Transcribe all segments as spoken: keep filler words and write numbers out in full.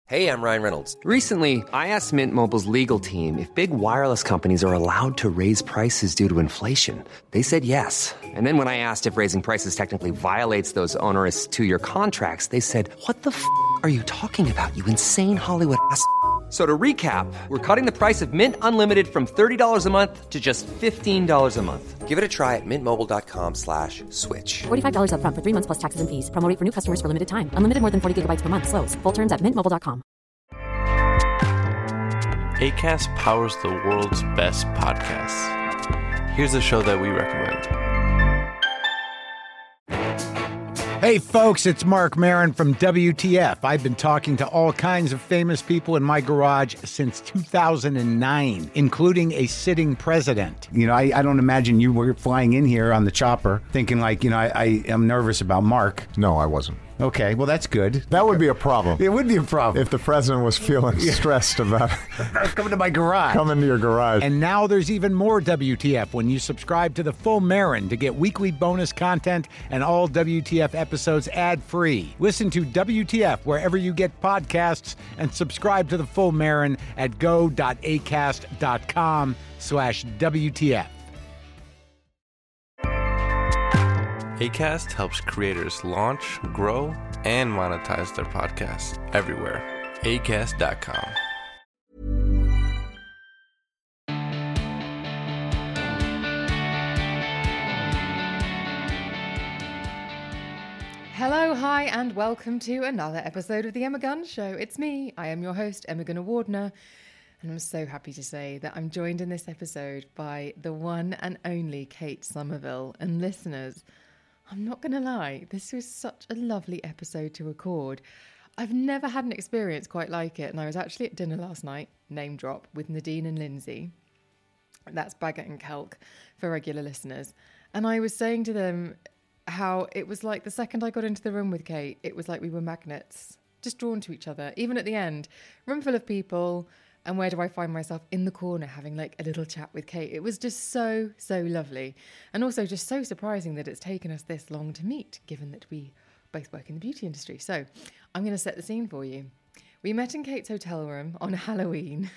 Hey, I'm Ryan Reynolds. Recently, I asked Mint Mobile's legal team if big wireless companies are allowed to raise prices due to inflation. They said yes. And then when I asked if raising prices technically violates those onerous two-year contracts, they said, what the f*** are you talking about, you insane Hollywood ass f- So to recap, we're cutting the price of Mint Unlimited from thirty dollars a month to just fifteen dollars a month. Give it a try at mintmobile.com slash switch. forty-five dollars up front for three months plus taxes and fees. Promo rate for new customers for limited time. Unlimited more than forty gigabytes per month. Slows full terms at mint mobile dot com. Acast powers the world's best podcasts. Here's a show that we recommend. Hey folks, it's Mark Maron from W T F. I've been talking to all kinds of famous people in my garage since two thousand nine, including a sitting president. You know, I, I don't imagine you were flying in here on the chopper thinking like, you know, I, I am nervous about Mark. No, I wasn't. Okay, well, that's good. That would be a problem. It would be a problem. If the president was feeling stressed about coming to my garage. Coming to your garage. And now there's even more W T F when you subscribe to the full Maron to get weekly bonus content and all W T F episodes ad-free. Listen to W T F wherever you get podcasts and subscribe to the full Maron at go.acast.com slash WTF. Acast helps creators launch, grow, and monetize their podcasts everywhere. acast dot com. Hello, hi, and welcome to another episode of The Emma Gunn Show. It's me, I am your host, Emma Gunn Awardner, and I'm so happy to say that I'm joined in this episode by the one and only Kate Somerville. And listeners, I'm not going to lie, this was such a lovely episode to record. I've never had an experience quite like it, and I was actually at dinner last night, name drop, with Nadine and Lindsay. That's Baggett and Kelk for regular listeners. And I was saying to them how it was like the second I got into the room with Kate, it was like we were magnets, just drawn to each other. Even at the end, room full of people, and where do I find myself? In the corner having like a little chat with Kate. It was just so, so lovely. And also just so surprising that it's taken us this long to meet, given that we both work in the beauty industry. So I'm going to set the scene for you. We met in Kate's hotel room on Halloween.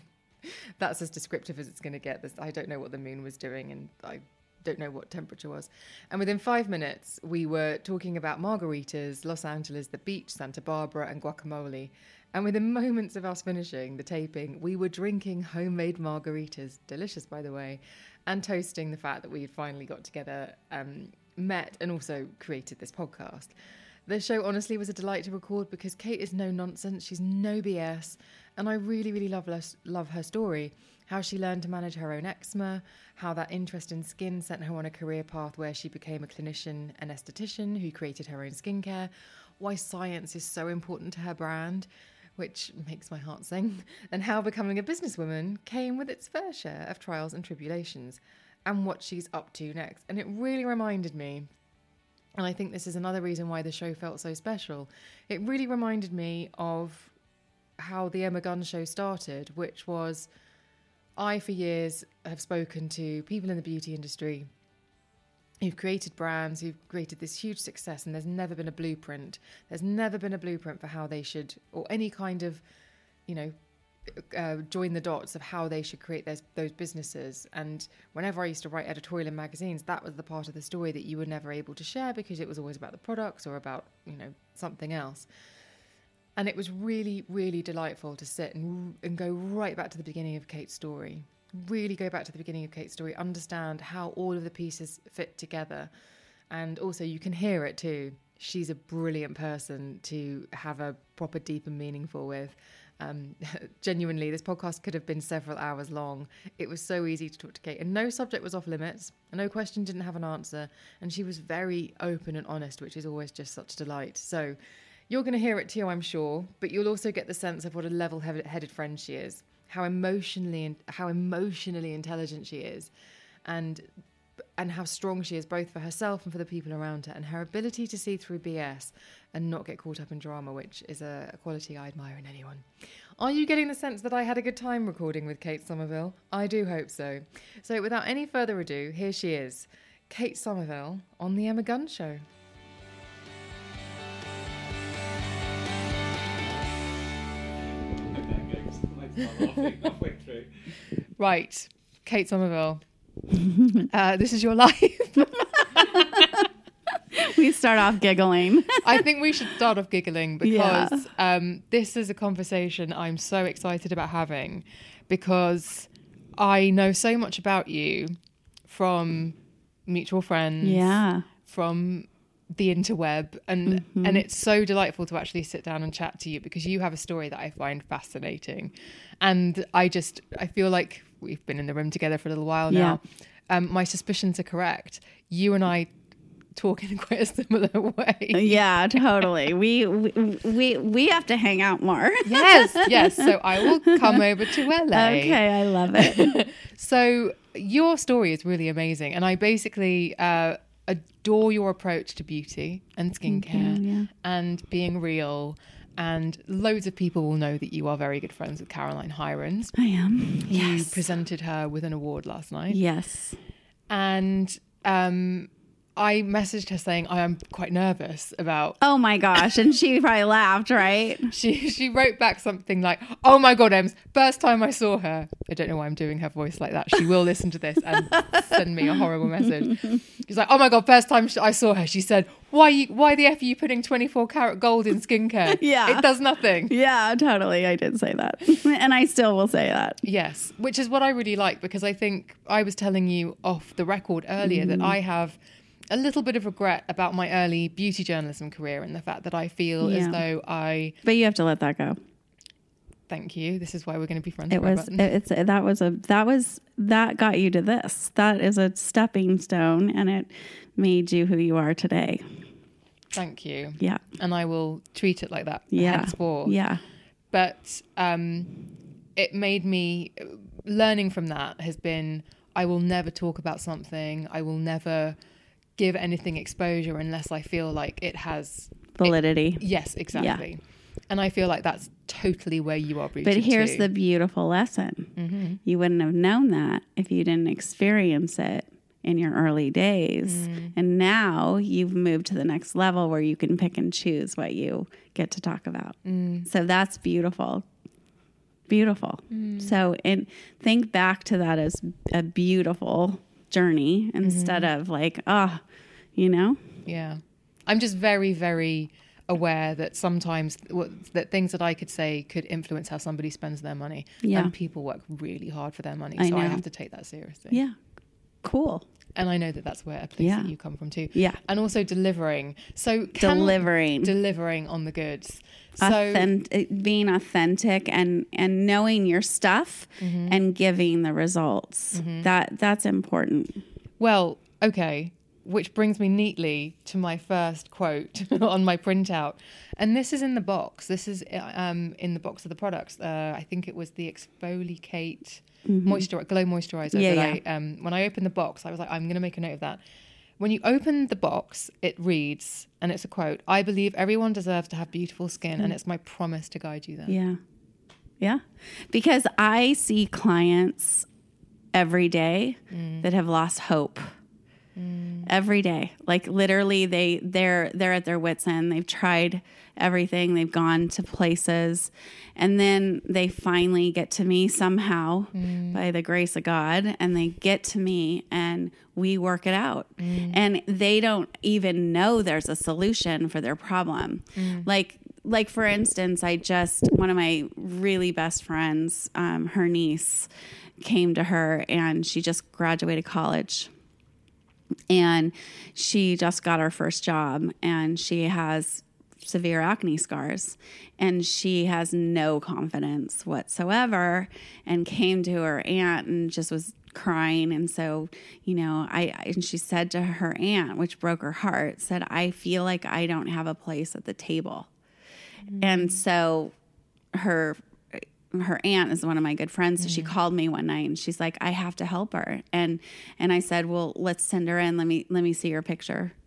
That's as descriptive as it's going to get. I don't know what the moon was doing, and I don't know what temperature was. And within five minutes, we were talking about margaritas, Los Angeles, the beach, Santa Barbara, and guacamole. And within moments of us finishing the taping, we were drinking homemade margaritas, delicious by the way, and toasting the fact that we had finally got together, um, met, and also created this podcast. The show honestly was a delight to record because Kate is no nonsense, she's no B S, and I really, really love, love her story. How she learned to manage her own eczema, how that interest in skin sent her on a career path where she became a clinician and esthetician who created her own skincare, why science is so important to her brand, which makes my heart sing, and how becoming a businesswoman came with its fair share of trials and tribulations, and what she's up to next. And it really reminded me, and I think this is another reason why the show felt so special, it really reminded me of how the Emma Gunn Show started, which was, I for years have spoken to people in the beauty industry who've created brands, who've created this huge success, and there's never been a blueprint. There's never been a blueprint for how they should, or any kind of, you know, uh, join the dots of how they should create those, those businesses. And whenever I used to write editorial in magazines, that was the part of the story that you were never able to share because it was always about the products or about, you know, something else. And it was really, really delightful to sit and, and go right back to the beginning of Kate's story. Really go back to the beginning of Kate's story, understand how all of the pieces fit together. And also you can hear it too. She's a brilliant person to have a proper, deep and meaningful with. Um, genuinely, this podcast could have been several hours long. It was so easy to talk to Kate, and no subject was off limits. No question didn't have an answer. And she was very open and honest, which is always just such a delight. So you're going to hear it too, I'm sure, but you'll also get the sense of what a level-headed friend she is, how emotionally how emotionally intelligent she is, and and how strong she is both for herself and for the people around her, and her ability to see through B S and not get caught up in drama, which is a quality I admire in anyone. Are you getting the sense that I had a good time recording with Kate Somerville? I do hope so. So without any further ado, here she is, Kate Somerville on The Emma Gunn Show. Right, Kate Somerville. Uh, this is your life. We start off giggling. I think we should start off giggling because Yeah. um, this is a conversation I'm so excited about having because I know so much about you from mutual friends, Yeah. from the interweb, and Mm-hmm. and it's so delightful to actually sit down and chat to you because you have a story that I find fascinating, and I just I feel like we've been in the room together for a little while now. Um, my suspicions are correct. You and I talk in quite a similar way. Yeah, totally. We, we we we have to hang out more. Yes, yes. So I will come over to L A. Okay, I love it. So your story is really amazing, and I basically uh, adore your approach to beauty and skincare yeah. and being real. And loads of people will know that you are very good friends with Caroline Hirons. I am. You Yes. presented her with an award last night. Yes. And um, I messaged her saying I am quite nervous about. Oh my gosh. And she probably laughed, right? She she wrote back something like, "Oh my God, Ems, first time I saw her." I don't know why I'm doing her voice like that. She will listen to this and send me a horrible message. She's like, "Oh my God, first time I saw her, she said, why you why the F are you putting twenty-four karat gold in skincare? Yeah. It does nothing." Yeah, totally. I did say that. And I still will say that. Yes, which is what I really like because I think I was telling you off the record earlier that I have a little bit of regret about my early beauty journalism career and the fact that I feel as Yeah. though I But you have to let that go. thank you. This is why we're going to be friends. It forever. was it's that was a that was that got you to this. That is a stepping stone and it made you who you are today. Thank you. Yeah. And I will treat it like that Yeah. henceforth. Yeah. But um, it made me, learning from that has been, I will never talk about something. I will never give anything exposure unless I feel like it has Validity. It, yes, exactly. And I feel like that's totally where you are rooted But here's to. the beautiful lesson. Mm-hmm. You wouldn't have known that if you didn't experience it in your early days. Mm. And now you've moved to the next level where you can pick and choose what you get to talk about. Mm. So that's beautiful. Beautiful. Mm. So and think back to that as a beautiful journey instead Mm-hmm. of like, oh, you know? Yeah. I'm just very, very aware that sometimes w- that things that I could say could influence how somebody spends their money. Yeah. And people work really hard for their money. I so I know. have to take that seriously. Yeah. Cool. And I know that that's where a place Yeah. that you come from too. Yeah. And also delivering. So can- Delivering. delivering on the goods. So Authentic, being authentic and and knowing your stuff Mm-hmm. and giving the results. That that's important. well, okay. Which brings me neatly to my first quote on my printout. And this is in the box. This is um, in the box of the products. Uh, I think it was the Exfoliate moisture, Glow Moisturizer. Yeah, that yeah. I, um, when I opened the box, I was like, I'm going to make a note of that. When you open the box, it reads, and it's a quote, "I believe everyone deserves to have beautiful skin, and it's my promise to guide you there." Yeah. Yeah. Because I see clients every day that have lost hope. Every day. Like literally they they're they're at their wits' end. They've tried everything. They've gone to places. And then they finally get to me somehow by the grace of God. And they get to me and we work it out. And they don't even know there's a solution for their problem. Like like for instance, I just one of my really best friends, um, her niece came to her and she just graduated college. And she just got her first job and she has severe acne scars and she has no confidence whatsoever and came to her aunt and just was crying. And so, you know, I, and she said to her aunt, which broke her heart, said, "I feel like I don't have a place at the table." Mm-hmm. And so her her aunt is one of my good friends. So she called me one night and she's like, "I have to help her." And, and I said, "Well, let's send her in. Let me, let me see your picture."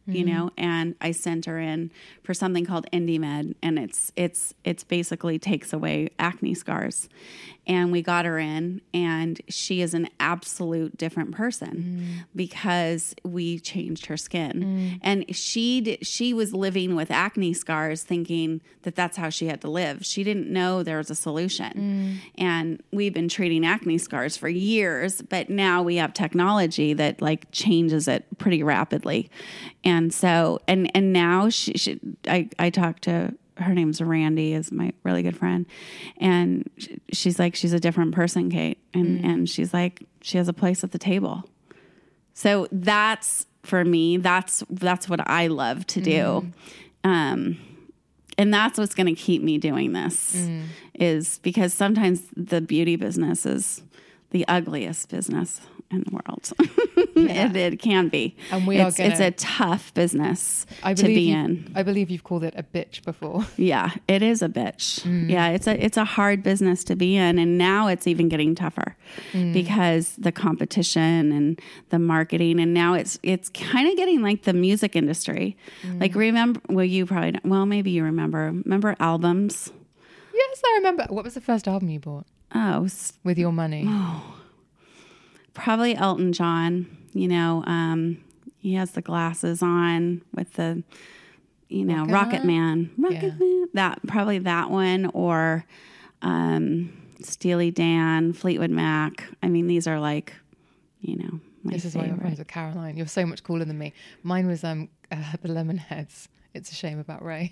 you know, and I sent her in for something called IndyMed, and it's it's it's basically takes away acne scars. And we got her in, and she is an absolute different person mm. because we changed her skin. Mm. And she did, she was living with acne scars, thinking that that's how she had to live. She didn't know there was a solution. Mm. And we've been treating acne scars for years, but now we have technology that like changes it pretty rapidly. And so, and and now she, she I I talked to. Her name's Randy, is my really good friend. And she's like, she's a different person, Kate. And, mm. and she's like, she has a place at the table. So that's, for me, that's, that's what I love to do. Mm. Um, and that's what's going to keep me doing this mm. is because sometimes the beauty business is the ugliest business in the world. Yeah. it, it can be. And we it's, are gonna, it's a tough business I to be you, in. I believe you've called it a bitch before. Yeah, it is a bitch. Mm. Yeah, it's a it's a hard business to be in, and now it's even getting tougher mm. because the competition and the marketing, and now it's it's kind of getting like the music industry. Mm. Like remember, well, you probably don't, well maybe you remember. Remember albums? Yes, I remember. What was the first album you bought? Oh, with your money. Oh. Probably Elton John, you know, um, he has the glasses on with the, you know, Rocket, Rocket Man, Rocket yeah. Man, that probably that one, or um, Steely Dan, Fleetwood Mac. I mean, these are like, you know, my this is favorite. why you're friends with Caroline. You're so much cooler than me. Mine was um uh, the Lemonheads. It's a shame about Ray.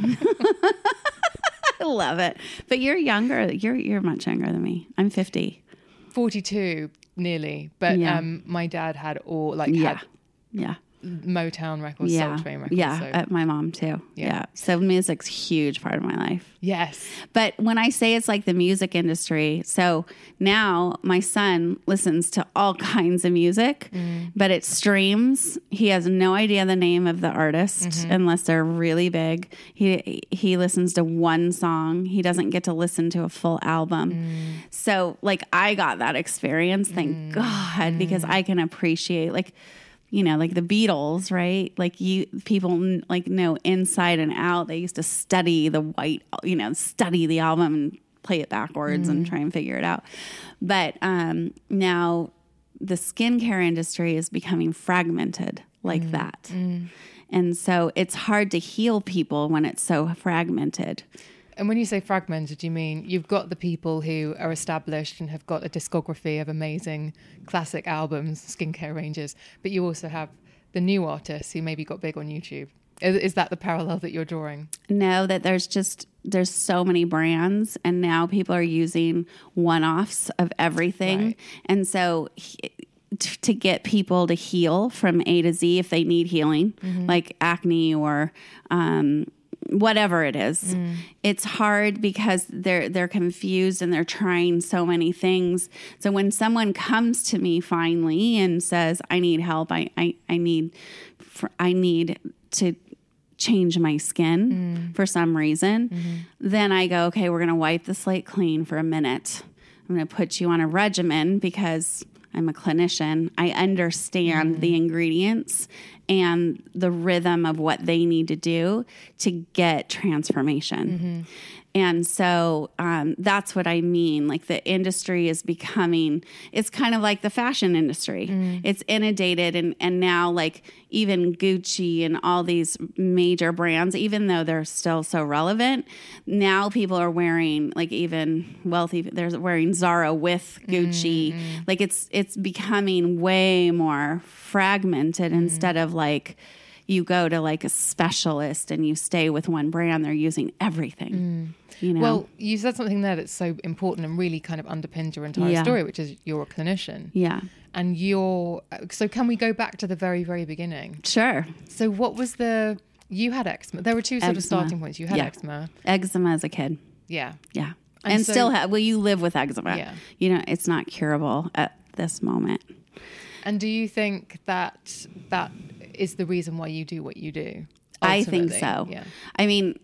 I love it, but you're younger. You're you're much younger than me. I'm fifty. forty-two. Nearly, but yeah. um, my dad had all like yeah, had yeah, Motown records, yeah, Soul Train records. yeah. So. Uh, my mom too. Yeah. yeah, so music's a huge part of my life. Yes, but when I say it's like the music industry, so now my son listens to all kinds of music, mm. but it streams. He has no idea the name of the artist mm-hmm. unless they're really big. He he listens to one song. He doesn't get to listen to a full album. Mm. So like I got that experience, thank mm. God, mm. because I can appreciate like. You know, like the Beatles, right? Like you, people like know inside and out. They used to study the white, you know, study the album and play it backwards mm. and try and figure it out. But um, now the skincare industry is becoming fragmented like mm. that. Mm. And so it's hard to heal people when it's so fragmented. And when you say fragmented, you mean you've got the people who are established and have got a discography of amazing classic albums, skincare ranges, but you also have the new artists who maybe got big on YouTube. Is, is that the parallel that you're drawing? No, that there's just, there's so many brands and now people are using one-offs of everything. Right. And so he, to get people to heal from A to Z if they need healing, mm-hmm. like acne or um whatever it is, mm. it's hard because they're they're confused and they're trying so many things. So when someone comes to me finally and says, "I need help. I I, I need for, I need to change my skin mm. for some reason," mm-hmm. then I go, "Okay, we're going to wipe the slate clean for a minute. I'm going to put you on a regimen because I'm a clinician. I understand mm. the ingredients and the rhythm of what they need to do to get transformation." Mm-hmm. And so um, that's what I mean. Like the industry is becoming, it's kind of like the fashion industry. Mm. It's inundated. And, and now like even Gucci and all these major brands, even though they're still so relevant, now people are wearing like even wealthy, they're wearing Zara with Gucci. Mm. Like it's, it's becoming way more fragmented mm. instead of like, you go to like a specialist and you stay with one brand, they're using everything. Mm. You know? Well, you said something there that's so important and really kind of underpins your entire yeah. story, which is you're a clinician. Yeah. And you're, so can we go back to the very, very beginning? Sure. So what was the, you had eczema. There were two sort eczema. of starting points. You had yeah. eczema. Eczema as a kid. Yeah. Yeah. And, and so, still have, well, you live with eczema. Yeah. You know, it's not curable at this moment. And do you think that that is the reason why you do what you do? Ultimately? I think so. Yeah. I mean,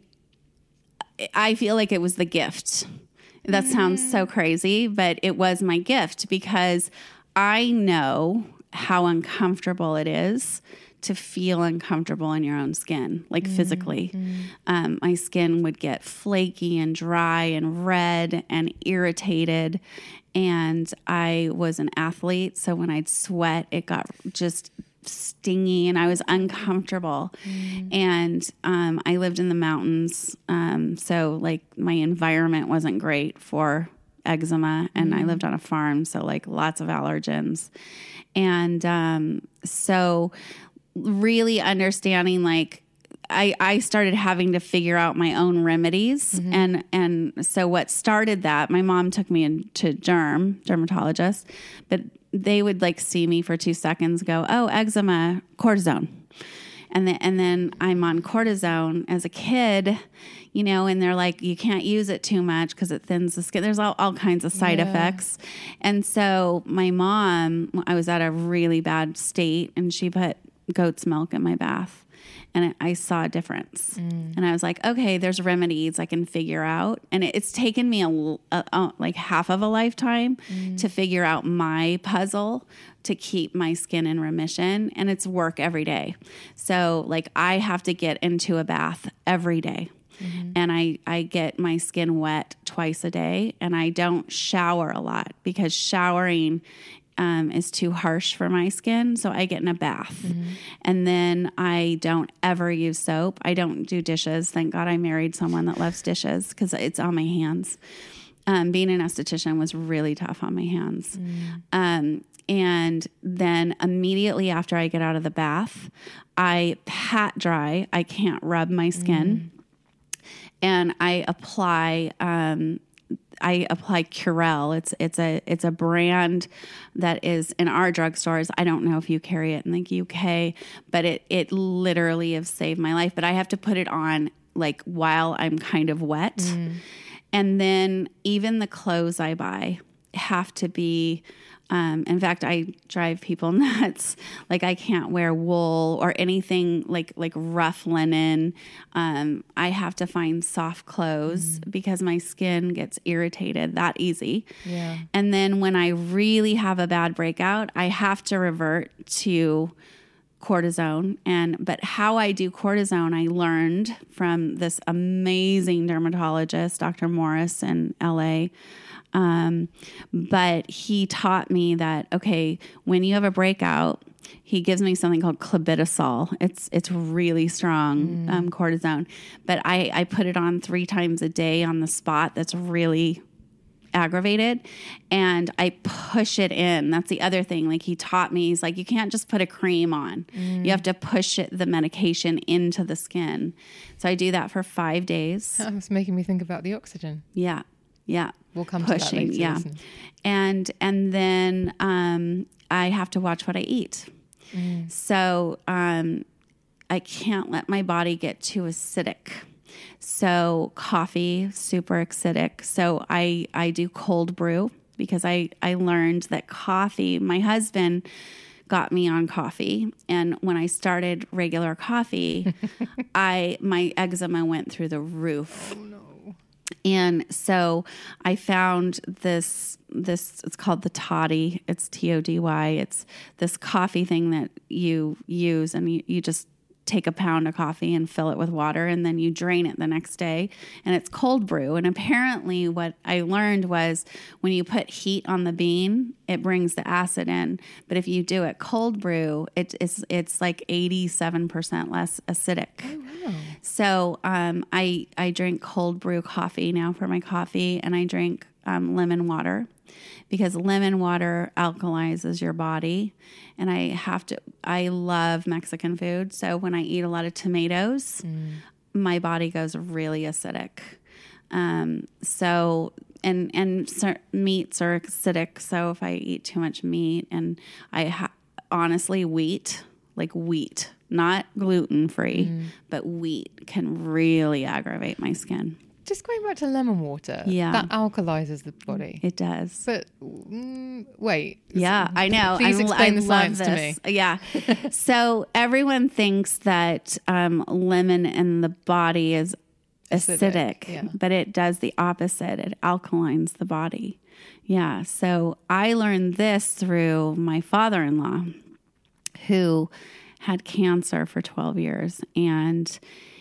I feel like it was the gift. That mm. sounds so crazy, but it was my gift because I know how uncomfortable it is to feel uncomfortable in your own skin, like physically. Um, my skin would get flaky and dry and red and irritated. And I was an athlete, so when I'd sweat, it got just stingy and I was uncomfortable. Mm. And um, I lived in the mountains, um, so like my environment wasn't great for eczema, and mm. I lived on a farm, so like lots of allergens. And um, so really understanding, like, I, I started having to figure out my own remedies. Mm-hmm. And, and so what started that, my mom took me into derm, dermatologist, but they would like see me for two seconds, go, oh, eczema, cortisone. And then, and then I'm on cortisone as a kid, you know, and they're like, you can't use it too much because it thins the skin. There's all, all kinds of side yeah. effects. And so my mom, I was at a really bad state, and she put goat's milk in my bath. And I saw a difference. Mm. And I was like, okay, there's remedies I can figure out. And it, it's taken me a, a, a, like half of a lifetime mm. to figure out my puzzle to keep my skin in remission. And it's work every day. So like I have to get into a bath every day. Mm-hmm. And I, I get my skin wet twice a day. And I don't shower a lot because showering Um, is too harsh for my skin, so I get in a bath. Mm-hmm. And then I don't ever use soap. I don't do dishes. Thank God I married someone that loves dishes because it's on my hands. Um, being an esthetician was really tough on my hands. Mm. Um, and then immediately after I get out of the bath, I pat dry. I can't rub my skin. Mm. And I apply... Um, I apply Curel. It's it's a it's a brand that is in our drugstores. I don't know if you carry it in the U K, but it it literally has saved my life. But I have to put it on like while I'm kind of wet, mm. and then even the clothes I buy have to be. Um, in fact, I drive people nuts. Like I can't wear wool or anything like like rough linen. Um, I have to find soft clothes mm. because my skin gets irritated that easy. Yeah. And then when I really have a bad breakout, I have to revert to cortisone. And but how I do cortisone, I learned from this amazing dermatologist, Doctor Morris in L A. Um, but he taught me that, okay, when you have a breakout, he gives me something called clobetasol. It's, it's really strong, mm. um, cortisone, but I, I put it on three times a day on the spot that's really aggravated, and I push it in. That's the other thing. Like he taught me, he's like, you can't just put a cream on. Mm. You have to push it, the medication into the skin. So I do that for five days. That's making me think about the oxygen. Yeah. Yeah. We'll come pushing, to that later. Yeah. And, and then, um, I have to watch what I eat. Mm. So, um, I can't let my body get too acidic. So coffee, super acidic. So I, I do cold brew because I, I learned that coffee, my husband got me on coffee. And when I started regular coffee, I, my eczema went through the roof. Oh, no. And so I found this, this, it's called the Toddy. It's T O D Y. It's this coffee thing that you use, and you, you just take a pound of coffee and fill it with water, and then you drain it the next day, and it's cold brew. And apparently what I learned was when you put heat on the bean, it brings the acid in. But if you do it cold brew, it, it's it's like eighty-seven percent less acidic. Oh, wow. So um, I, I drink cold brew coffee now for my coffee, and I drink um, lemon water, because lemon water alkalizes your body. And I have to, I love Mexican food. So when I eat a lot of tomatoes, mm. my body goes really acidic. Um, so, and, and certain meats are acidic. So if I eat too much meat, and I ha- honestly, wheat, like wheat, not gluten-free, mm. but wheat can really aggravate my skin. Just going back to lemon water, yeah, that alkalizes the body. It does. But mm, wait. Yeah, I know. Please I, explain I the science love this. to me. Yeah. So everyone thinks that um, lemon in the body is acidic, acidic yeah. but it does the opposite. It alkalines the body. Yeah. So I learned this through my father-in-law, who had cancer for twelve years, and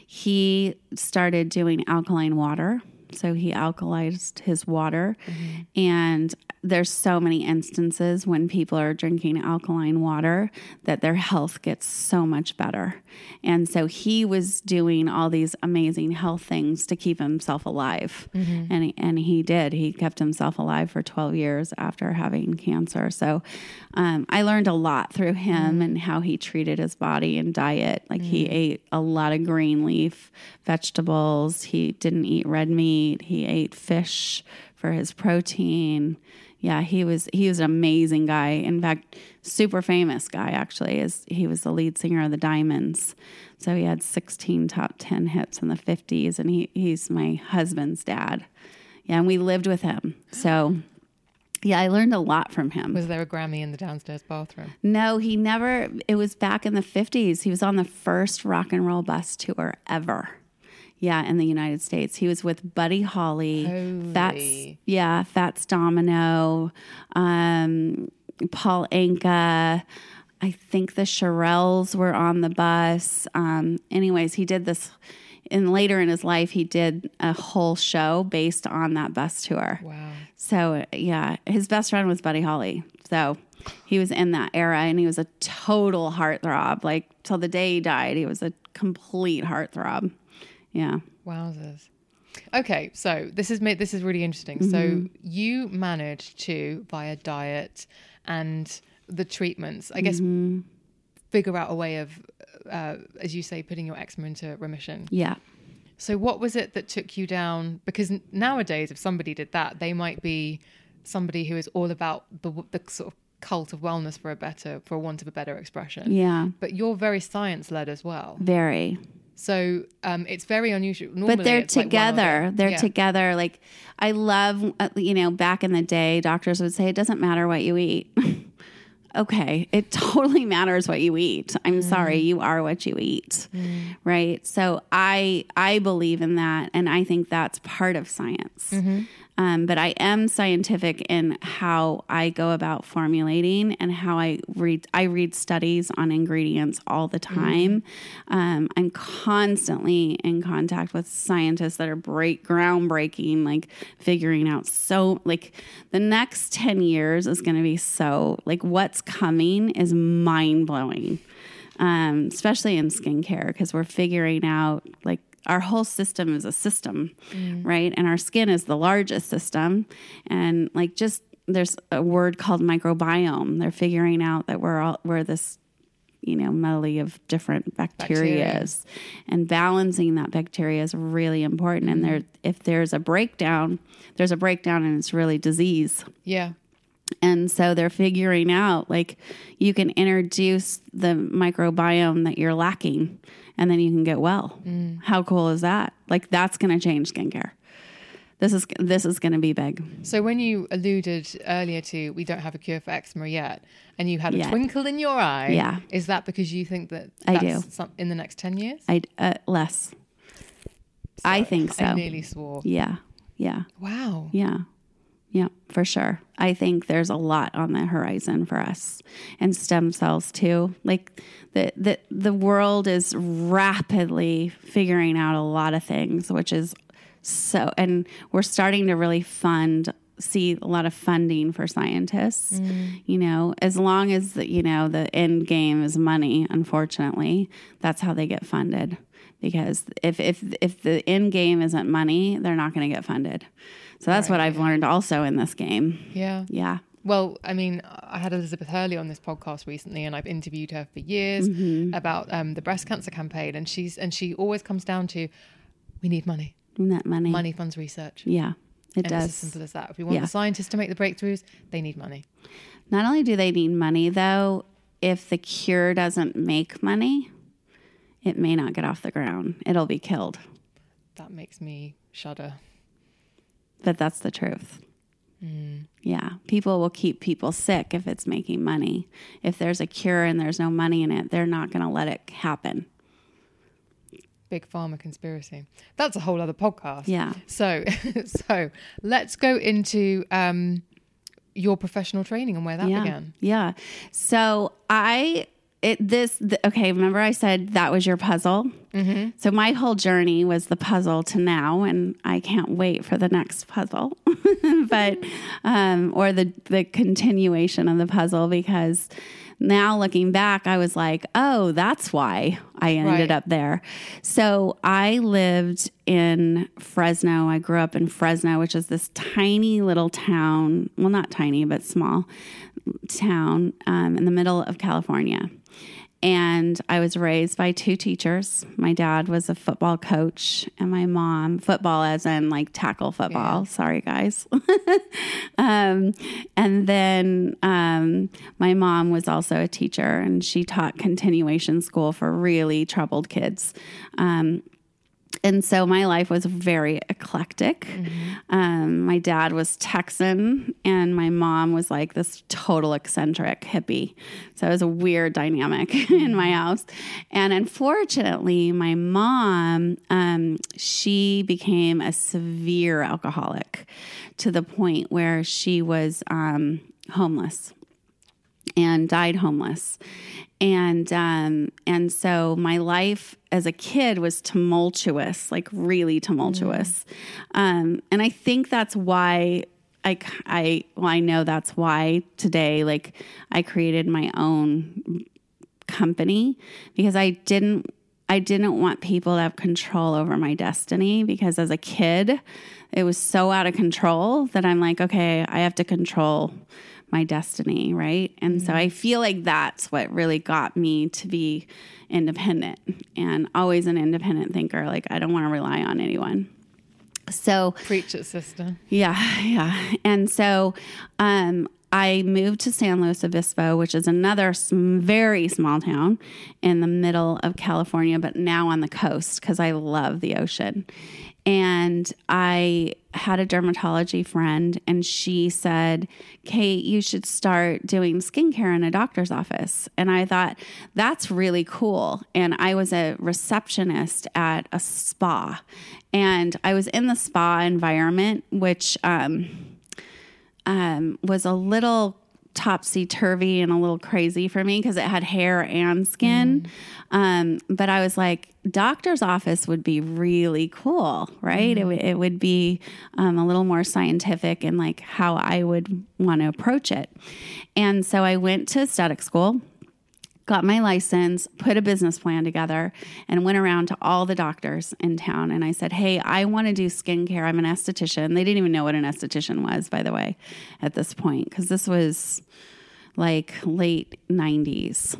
he started doing alkaline water. So he alkalized his water. Mm-hmm. And there's so many instances when people are drinking alkaline water that their health gets so much better. And so he was doing all these amazing health things to keep himself alive. Mm-hmm. And, he, and he did. He kept himself alive for twelve years after having cancer. So um, I learned a lot through him mm-hmm. and how he treated his body and diet. Like mm-hmm. he ate a lot of green leaf vegetables. He didn't eat red meat. He ate fish for his protein. Yeah, he was he was an amazing guy. In fact, super famous guy actually. Is he was the lead singer of the Diamonds. So he had sixteen top ten hits in the fifties, and he he's my husband's dad. Yeah, and we lived with him. So yeah, I learned a lot from him. Was there a Grammy in the downstairs bathroom? No, he never. It was back in the fifties. He was on the first rock and roll bus tour ever. Yeah, in the United States. He was with Buddy Holly, Holy. Fats, yeah, Fats Domino, um, Paul Anka. I think the Shirelles were on the bus. Um, anyways, he did this, and later in his life, he did a whole show based on that bus tour. Wow. So, yeah, his best friend was Buddy Holly. So he was in that era, and he was a total heartthrob. Like, till the day he died, he was a complete heartthrob. Yeah. Wowzers. Okay, so this is this is really interesting. Mm-hmm. So you managed to, via diet and the treatments, I guess, mm-hmm. figure out a way of, uh, as you say, putting your eczema into remission. Yeah. So what was it that took you down? Because nowadays, if somebody did that, they might be somebody who is all about the the sort of cult of wellness, for a better, for want of a better expression. Yeah. But you're very science led as well. Very. So um, it's very unusual. Normally, but they're it's like together. They're yeah. together. Like, I love, uh, you know, back in the day, doctors would say, it doesn't matter what you eat. Okay, it totally matters what you eat. I'm mm. sorry, you are what you eat, mm. right? So I I believe in that, and I think that's part of science. Mm-hmm. Um, but I am scientific in how I go about formulating and how I read. I read studies on ingredients all the time. Mm-hmm. Um, I'm constantly in contact with scientists that are break groundbreaking, like figuring out. So, like the next ten years is going to be so like what's coming is mind blowing, um, especially in skincare, because we're figuring out like. Our whole system is a system, mm. right? And our skin is the largest system. And like just there's a word called microbiome. They're figuring out that we're all we're this, you know, medley of different bacterias. And balancing that bacteria is really important. Mm. And there if there's a breakdown, there's a breakdown and it's really disease. Yeah. And so they're figuring out like you can introduce the microbiome that you're lacking and then you can get well. Mm. How cool is that? Like that's going to change skincare. This is this is going to be big. So when you alluded earlier to we don't have a cure for eczema yet, and you had a yet. twinkle in your eye, yeah. is that because you think that I that's do. Some, in the next ten years? I uh, less. So I think so. I nearly swore. Yeah. Yeah. Wow. Yeah. Yeah, for sure. I think there's a lot on the horizon for us, and stem cells too. Like the the the world is rapidly figuring out a lot of things, which is so, and we're starting to really fund, see a lot of funding for scientists. Mm. You know, as long as the, you know the end game is money. Unfortunately, that's how they get funded. Because if if if the end game isn't money, they're not going to get funded. So that's right. What I've learned also in this game. Yeah. Yeah. Well, I mean, I had Elizabeth Hurley on this podcast recently, and I've interviewed her for years mm-hmm. about um, the breast cancer campaign, and she's and she always comes down to, we need money. That money. Money funds research. Yeah, it and does. It's as simple as that. If we want yeah. the scientists to make the breakthroughs, they need money. Not only do they need money, though, if the cure doesn't make money, it may not get off the ground. It'll be killed. That makes me shudder. But that's the truth. Mm. Yeah. People will keep people sick if it's making money. If there's a cure and there's no money in it, they're not going to let it happen. Big pharma conspiracy. That's a whole other podcast. Yeah. So, so let's go into um, your professional training and where that yeah. began. Yeah. So I... it this th- okay. Remember, I said that was your puzzle. Mm-hmm. So my whole journey was the puzzle to now, and I can't wait for the next puzzle, but um, or the the continuation of the puzzle, because now looking back, I was like, oh, that's why I ended Right. up there. So I lived in Fresno. I grew up in Fresno, which is this tiny little town. Well, not tiny, but small town um, in the middle of California. And I was raised by two teachers. My dad was a football coach, and my mom, football as in like tackle football. Yeah. Sorry, guys. um, and then um, my mom was also a teacher, and she taught continuation school for really troubled kids. Um, And so my life was very eclectic. Mm-hmm. Um, my dad was Texan, and my mom was like this total eccentric hippie. So it was a weird dynamic in my house. And unfortunately, my mom, um, she became a severe alcoholic to the point where she was um, homeless and died homeless. And um, and so my life as a kid was tumultuous, like really tumultuous. Mm. Um, and I think that's why I, I, well, I know that's why today, like I created my own company, because I didn't, I didn't want people to have control over my destiny, because as a kid, it was so out of control that I'm like, okay, I have to control my destiny, right? And mm-hmm. so I feel like that's what really got me to be independent, and always an independent thinker. Like, I don't want to rely on anyone. So Preach it, sister. Yeah, yeah. And so um, I moved to San Luis Obispo, which is another sm- very small town in the middle of California, but now on the coast, because I love the ocean. And I had a dermatology friend, and she said, Kate, you should start doing skincare in a doctor's office. And I thought, that's really cool. And I was a receptionist at a spa, and I was in the spa environment, which um, um, was a little topsy-turvy and a little crazy for me, because it had hair and skin. Mm. Um, but I was like, doctor's office would be really cool, right? Mm. It, w- it would be um, a little more scientific and like how I would want to approach it. And so I went to aesthetic school, got my license, put a business plan together, and went around to all the doctors in town. And I said, hey, I want to do skincare. I'm an esthetician. They didn't even know what an esthetician was, by the way, at this point, because this was like late nineties.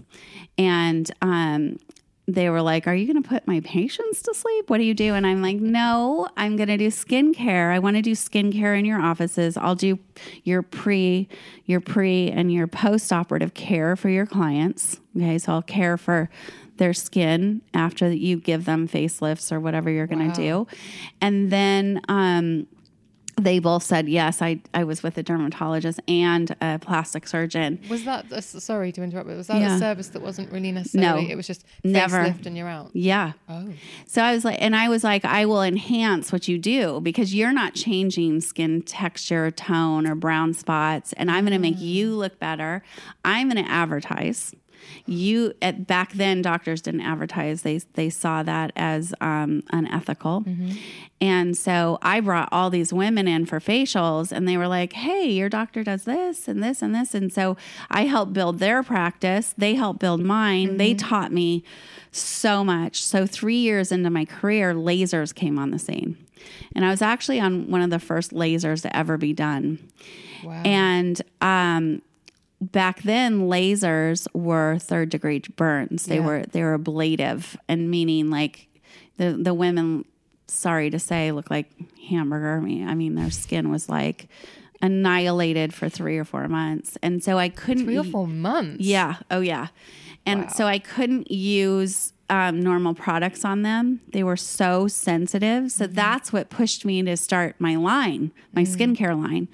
And um, they were like, are you going to put my patients to sleep? What do you do? And I'm like, no, I'm going to do skincare. I want to do skincare in your offices. I'll do your pre, your pre and your post-operative care for your clients. Okay. So I'll care for their skin after you give them facelifts or whatever you're going to Wow. do. And then, um, they both said yes. I, I was with a dermatologist and a plastic surgeon. Was that, uh, sorry to interrupt, but was that Yeah. a service that wasn't really necessarily, No, it was just never. facelift and you're out? Yeah. Oh. So I was like, and I was like, I will enhance what you do, because you're not changing skin texture, tone, or brown spots. And I'm going to make you look better. I'm going to advertise. You at back then, doctors didn't advertise. They they saw that as um, unethical, mm-hmm. and so I brought all these women in for facials, and they were like, "Hey, your doctor does this and this and this," and so I helped build their practice. They helped build mine. Mm-hmm. They taught me so much. So three years into my career, lasers came on the scene, and I was actually on one of the first lasers to ever be done. Wow. And um, back then, lasers were third degree burns. They Yeah. were they were ablative, and meaning like the the women, sorry to say, look like hamburger. I mean, I mean their skin was like annihilated for three or four months, and so I couldn't Three or four months? Yeah. Oh yeah. And Wow. so I couldn't use um, normal products on them. They were so sensitive. So mm-hmm. that's what pushed me to start my line, my mm-hmm. skincare line.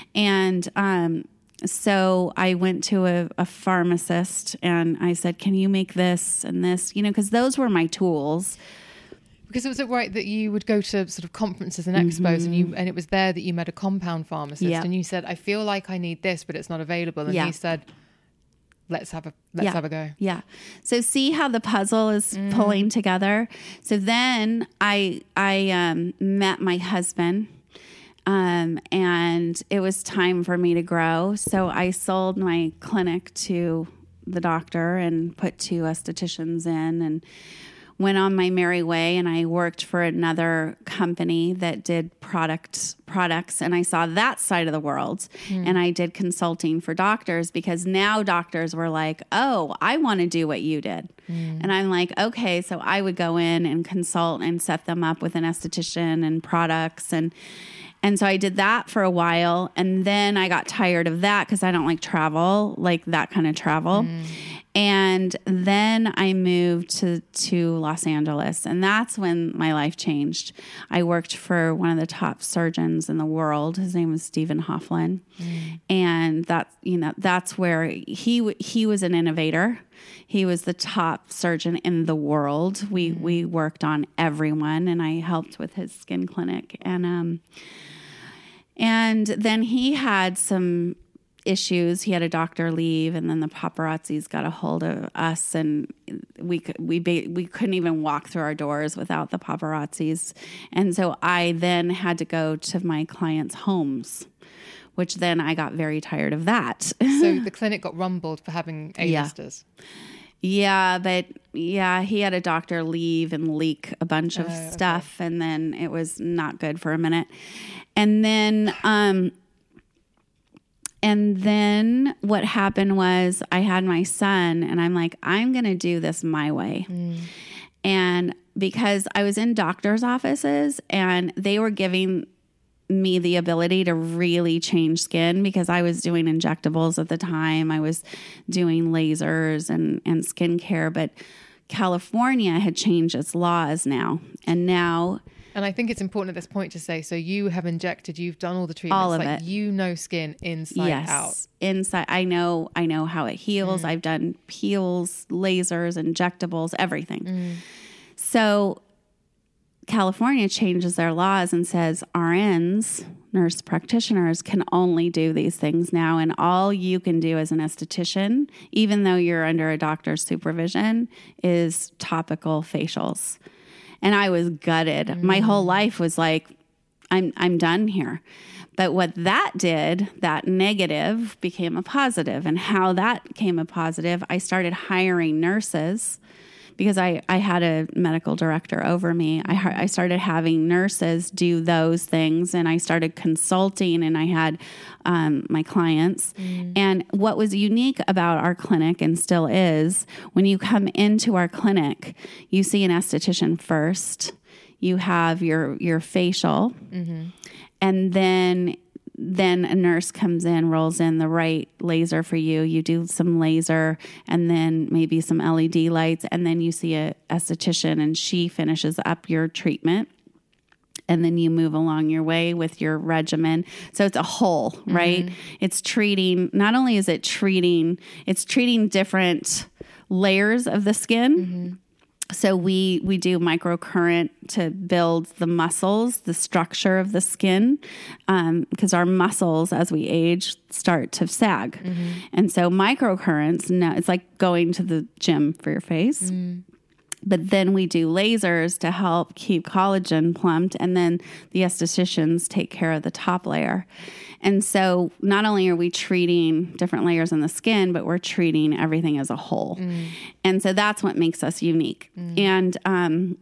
And um, so I went to a, a pharmacist, and I said, can you make this and this? You know, because those were my tools. Because was it right that you would go to sort of conferences and expos, mm-hmm. and you and it was there that you met a compound pharmacist, yeah. and you said, I feel like I need this, but it's not available. And yeah. he said, let's have a let's yeah. have a go. Yeah. So see how the puzzle is pulling together. So then I I um, met my husband, um, and it was time for me to grow. So I sold my clinic to the doctor and put two estheticians in and went on my merry way. And I worked for another company that did product products, and I saw that side of the world. Mm. And I did consulting for doctors, because now doctors were like, oh, I want to do what you did. Mm. And I'm like, okay. So I would go in and consult and set them up with an esthetician and products. And And so I did that for a while. And then I got tired of that because I don't like travel, like that kind of travel. Mm. And then I moved to, to Los Angeles. And that's when my life changed. I worked for one of the top surgeons in the world. His name was Stephen Hoffman. Mm. And that, you know, that's where he, he was an innovator. He was the top surgeon in the world. We, mm. we worked on everyone, and I helped with his skin clinic. And, um, And then he had some issues. He had a doctor leave, and then the paparazzis got a hold of us, and we could, we ba- we couldn't even walk through our doors without the paparazzis. And so I then had to go to my clients' homes, which then I got very tired of that. So the clinic got rumbled for having A-listers. Yeah. Yeah, but yeah, he had a doctor leave and leak a bunch of uh, stuff, okay. And then it was not good for a minute. And then, um, and then what happened was I had my son, and I'm like, I'm going to do this my way. Mm. And because I was in doctor's offices, and they were giving me the ability to really change skin, because I was doing injectables at the time. I was doing lasers and, and skincare, but California had changed its laws now. And now... And I think it's important at this point to say, so you have injected, you've done all the treatments. All of like it. You know skin inside yes, out. Inside. I know, I know how it heals. Mm. I've done peels, lasers, injectables, everything. Mm. So California changes their laws and says R Ns, nurse practitioners, can only do these things now. And all you can do as an esthetician, even though you're under a doctor's supervision, is topical facials. And I was gutted. Mm. My whole life was like, I'm I'm done here. But what that did, that negative became a positive. And how that became a positive, I started hiring nurses, because I, I had a medical director over me. I, I started having nurses do those things, and I started consulting, and I had um, my clients. Mm. And what was unique about our clinic, and still is, when you come into our clinic, you see an esthetician first. You have your, your facial, mm-hmm. and then... Then a nurse comes in, rolls in the right laser for you. You do some laser, and then maybe some L E D lights, and then you see a esthetician, and she finishes up your treatment. And then you move along your way with your regimen. So it's a whole, right? Mm-hmm. It's treating, not only is it treating, it's treating different layers of the skin. Mm-hmm. So we, we do microcurrent to build the muscles, the structure of the skin, um, because our muscles, as we age, start to sag. Mm-hmm. And so microcurrents, no, it's like going to the gym for your face. Mm. But then we do lasers to help keep collagen plumped, and then the estheticians take care of the top layer. And so not only are we treating different layers in the skin, but we're treating everything as a whole. Mm. And so that's what makes us unique. Mm. And um,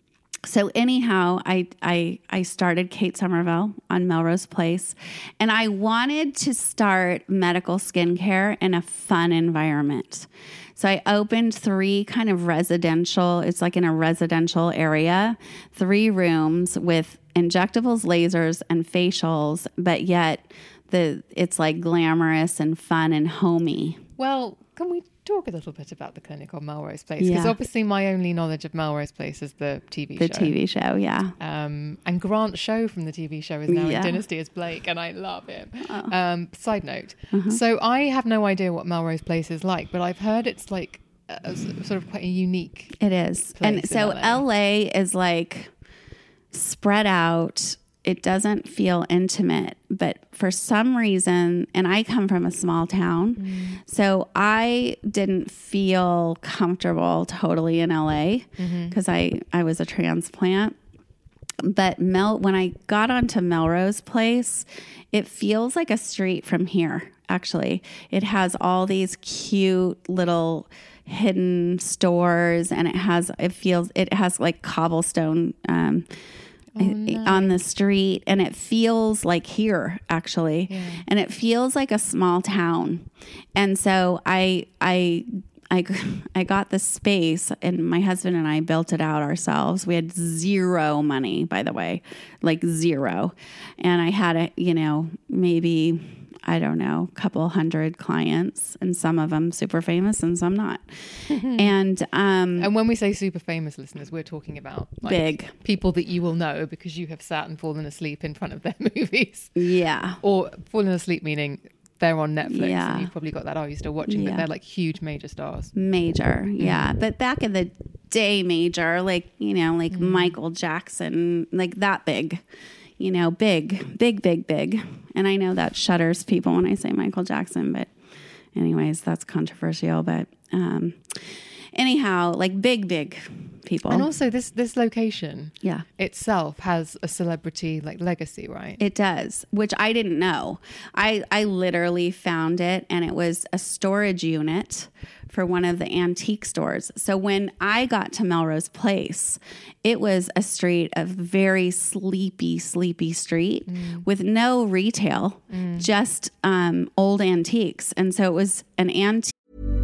so anyhow, I, I I started Kate Somerville on Melrose Place, and I wanted to start medical skincare in a fun environment. So I opened three kind of residential, it's like in a residential area, three rooms with injectables, lasers, and facials, but yet the it's like glamorous and fun and homey. Well, can we talk a little bit about the clinic on Melrose Place? Because yeah. obviously my only knowledge of Melrose Place is the T V the show. The T V show, yeah. Um, and Grant Show from the T V show is now yeah. in Dynasty as Blake, and I love him. Oh. Um, side note. Uh-huh. So I have no idea what Melrose Place is like, but I've heard it's like a, a sort of quite a unique It is. And so L A. L A is like spread out. it doesn't feel intimate, but for some reason, and I come from a small town, mm. so I didn't feel comfortable totally in L A because mm-hmm. I, I was a transplant. But Mel, when I got onto Melrose Place, it feels like a street from here, actually. It has all these cute little hidden stores, and it has, it feels, it has like cobblestone, um, Oh, no. on the street, and it feels like here actually, yeah. and it feels like a small town. And so I, I, I, I got the space, and my husband and I built it out ourselves. We had zero money, by the way, like zero. And I had a, you know, maybe, I don't know, a couple hundred clients, and some of them super famous and some not. and um, and when we say super famous, listeners, we're talking about like, big people that you will know because you have sat and fallen asleep in front of their movies. Yeah. Or fallen asleep meaning they're on Netflix. Yeah. And you've probably got that, oh, you're still watching, yeah. but they're like huge major stars. Major, yeah. Mm. But back in the day, major, like, you know, like mm. Michael Jackson, like that big. You know, big, big, big, big. And I know that shudders people when I say Michael Jackson, but anyways, that's controversial. But um, anyhow, like big, big people. And also this this location yeah. itself has a celebrity like legacy, right? It does, which I didn't know. I, I literally found it, and it was a storage unit for one of the antique stores. So when I got to Melrose Place, it was a street, a very sleepy, sleepy street mm. with no retail, mm. just um, old antiques. And so it was an antique.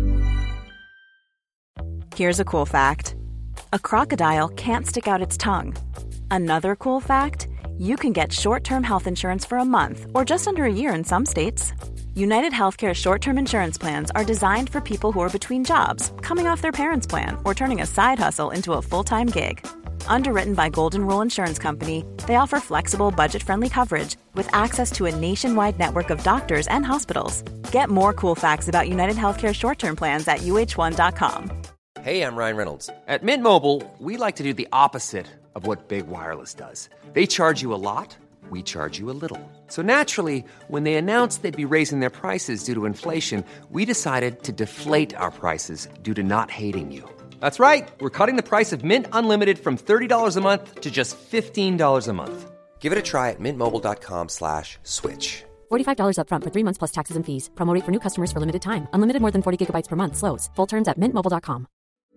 Here's a cool fact. A crocodile can't stick out its tongue. Another cool fact, you can get short-term health insurance for a month or just under a year in some states. United Healthcare short-term insurance plans are designed for people who are between jobs, coming off their parents' plan, or turning a side hustle into a full-time gig. Underwritten by Golden Rule Insurance Company, they offer flexible, budget-friendly coverage with access to a nationwide network of doctors and hospitals. Get more cool facts about United Healthcare short-term plans at U H one dot com. Hey, I'm Ryan Reynolds. At Mint Mobile, we like to do the opposite of what Big Wireless does. They charge you a lot. We charge you a little. So naturally, when they announced they'd be raising their prices due to inflation, we decided to deflate our prices due to not hating you. That's right. We're cutting the price of Mint Unlimited from thirty dollars a month to just fifteen dollars a month. Give it a try at mintmobile.com slash switch. forty-five dollars up front for three months plus taxes and fees. Promo rate for new customers for limited time. Unlimited more than forty gigabytes per month. Slows full terms at mint mobile dot com.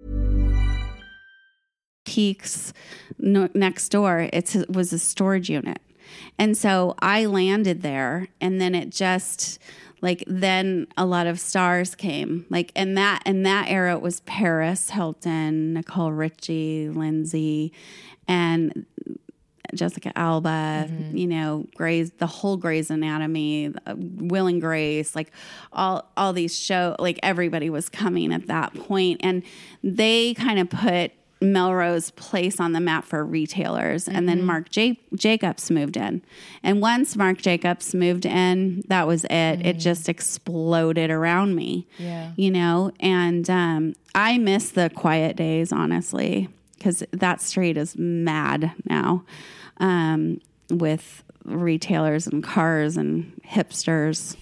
Peaks no, next door, it's, it was a storage unit. And so I landed there, and then it just like, then a lot of stars came. Like in that, in that era, it was Paris Hilton, Nicole Richie, Lindsay, and Jessica Alba, mm-hmm. you know, Grey's, the whole Grey's Anatomy, uh, Will and Grace, like all, all these show, like everybody was coming at that point. And they kind of put Melrose Place on the map for retailers. Mm-hmm. And then Marc J- Jacobs moved in. And once Marc Jacobs moved in, that was it. Mm-hmm. It just exploded around me, yeah. you know, and um, I miss the quiet days, honestly, because that street is mad now um, with retailers and cars and hipsters.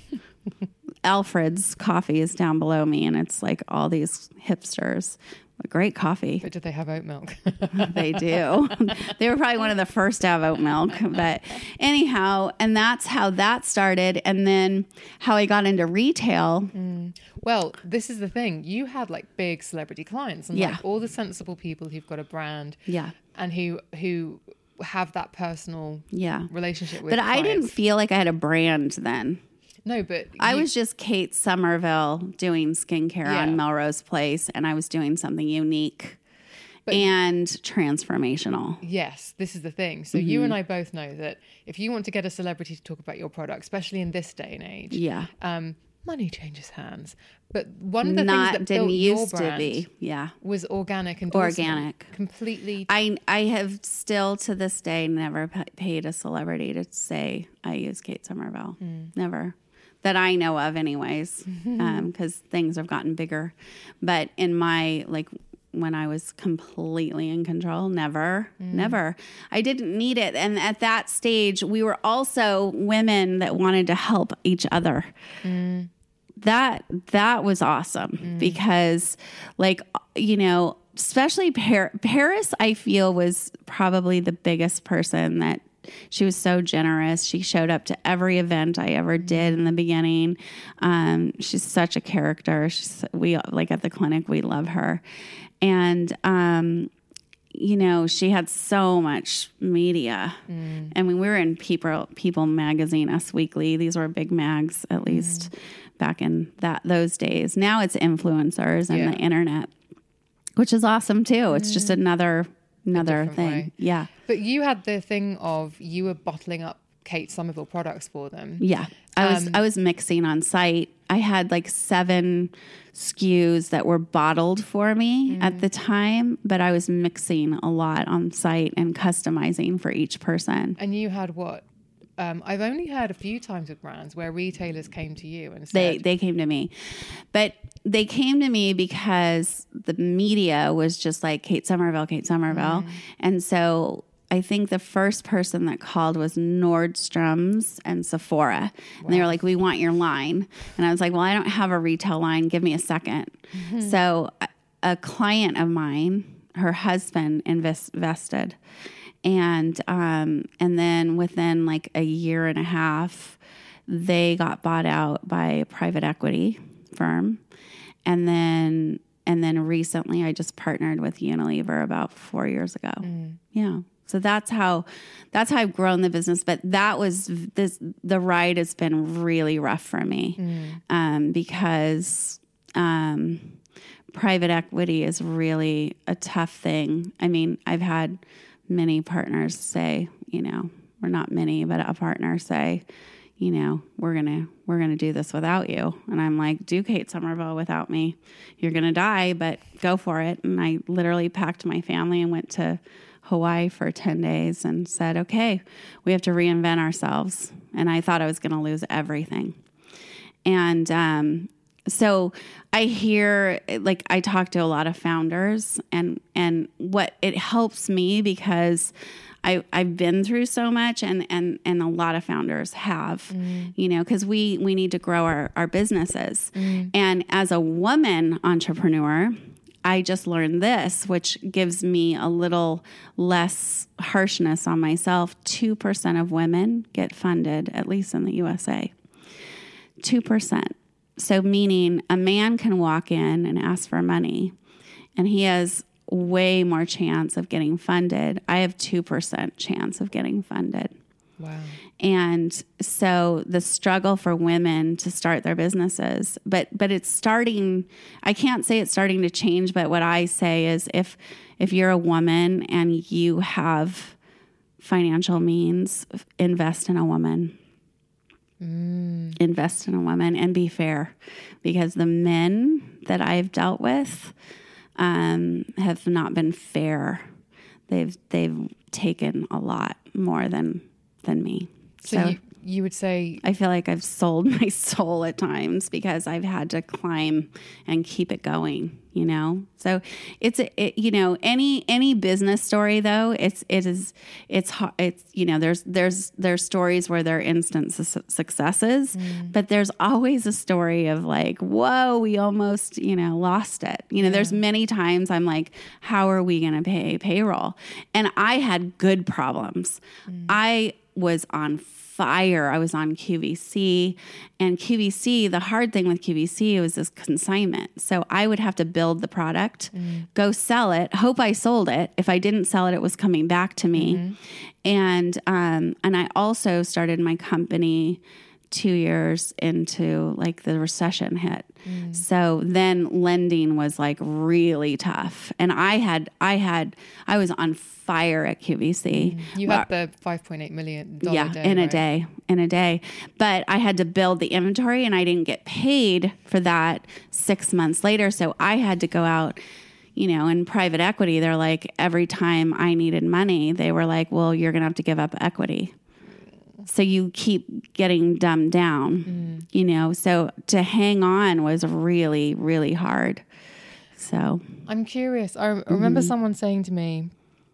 Alfred's Coffee is down below me, and it's like all these hipsters. Great coffee. But did they have oat milk? They do. They were probably one of the first to have oat milk. But anyhow, and that's how that started. And then how I got into retail. Mm. Well, this is the thing. You had like big celebrity clients and yeah. like all the sensible people who've got a brand. Yeah. And who who have that personal yeah. relationship with But clients. I didn't feel like I had a brand then. No, but I you, was just Kate Somerville doing skincare yeah. on Melrose Place, and I was doing something unique but, and transformational. Yes, this is the thing. So mm-hmm. you and I both know that if you want to get a celebrity to talk about your product, especially in this day and age, yeah, um, money changes hands. But one of the Not, things that didn't built used your brand to be, yeah, was organic and organic, completely. I I have still to this day never p- paid a celebrity to say I use Kate Somerville. Mm. Never. That I know of anyways, because mm-hmm. um, things have gotten bigger. But in my, like, when I was completely in control. Never, mm. never. I didn't need it. And at that stage, we were also women that wanted to help each other. Mm. That, that was awesome mm. because like, you know, especially Par- Paris, I feel was probably the biggest person that she was so generous. She showed up to every event I ever did in the beginning. Um, she's such a character. She's, we like at the clinic, we love her. And, um, you know, she had so much media. Mm. I mean, we were in People, People magazine, Us Weekly. These were big mags, at least mm. back in that those days. Now it's influencers and yeah. the internet, which is awesome too. It's mm. just another another thing. Way. Yeah. But you had the thing of you were bottling up Kate Somerville products for them. Yeah. I was um, I was mixing on site. I had like seven S K Us that were bottled for me mm. at the time, but I was mixing a lot on site and customizing for each person. And you had what? Um, I've only heard a few times with brands where retailers came to you and said... They, they came to me. But they came to me because the media was just like, Kate Somerville, Kate Somerville. Mm. And so I think the first person that called was Nordstrom's and Sephora. Wow. And they were like, we want your line. And I was like, well, I don't have a retail line. Give me a second. Mm-hmm. So a, a client of mine, her husband invest, invested. And um, and then within like a year and a half, they got bought out by a private equity firm. And then and then recently, I just partnered with Unilever about four years ago. Mm. Yeah, so that's how that's how I've grown the business. But that was this the ride has been really rough for me mm. um, because. Um, private equity is really a tough thing. I mean, I've had many partners say, you know, or not many, but a partner say, you know, we're going to, we're going to do this without you. And I'm like, do Kate Somerville without me. You're going to die, but go for it. And I literally packed my family and went to Hawaii for ten days and said, okay, we have to reinvent ourselves. And I thought I was going to lose everything. And, um, so I hear, like, I talk to a lot of founders and, and what it helps me because I, I've been through so much and, and, and a lot of founders have, mm. you know, cause we, we need to grow our, our businesses. Mm. And as a woman entrepreneur, I just learned this, which gives me a little less harshness on myself. two percent of women get funded, at least in the U S A, two percent. So meaning a man can walk in and ask for money and he has way more chance of getting funded. I have two percent chance of getting funded. Wow. And so the struggle for women to start their businesses, but, but it's starting, I can't say it's starting to change, but what I say is if, if you're a woman and you have financial means, invest in a woman. Mm. Invest in a woman and be fair, because the men that I've dealt with um, have not been fair. They've they've taken a lot more than than me. So, so you, you would say I feel like I've sold my soul at times because I've had to climb and keep it going. You know, so it's a, it, you know any any business story though it's it is it's it's you know there's there's there's stories where there are instant su- successes, mm. but there's always a story of like, whoa, we almost you know lost it. You know, yeah. There's many times I'm like, how are we going to pay payroll? And I had good problems. Mm. I was on fire. I was on Q V C, and Q V C, the hard thing with Q V C was this consignment. So I would have to build the product, mm. go sell it, hope I sold it. If I didn't sell it, it was coming back to me. Mm-hmm. And, um, and I also started my company two years into like the recession hit. Mm. So then lending was like really tough. And I had, I had, I was on fire at Q V C. Mm. You had the five point eight million dollars yeah, day, in right? a day, in a day. But I had to build the inventory and I didn't get paid for that six months later. So I had to go out, you know, in private equity, they're like, every time I needed money, they were like, well, you're going to have to give up equity. So you keep getting dumbed down, mm. you know, so to hang on was really, really hard. So I'm curious. I rem- remember someone saying to me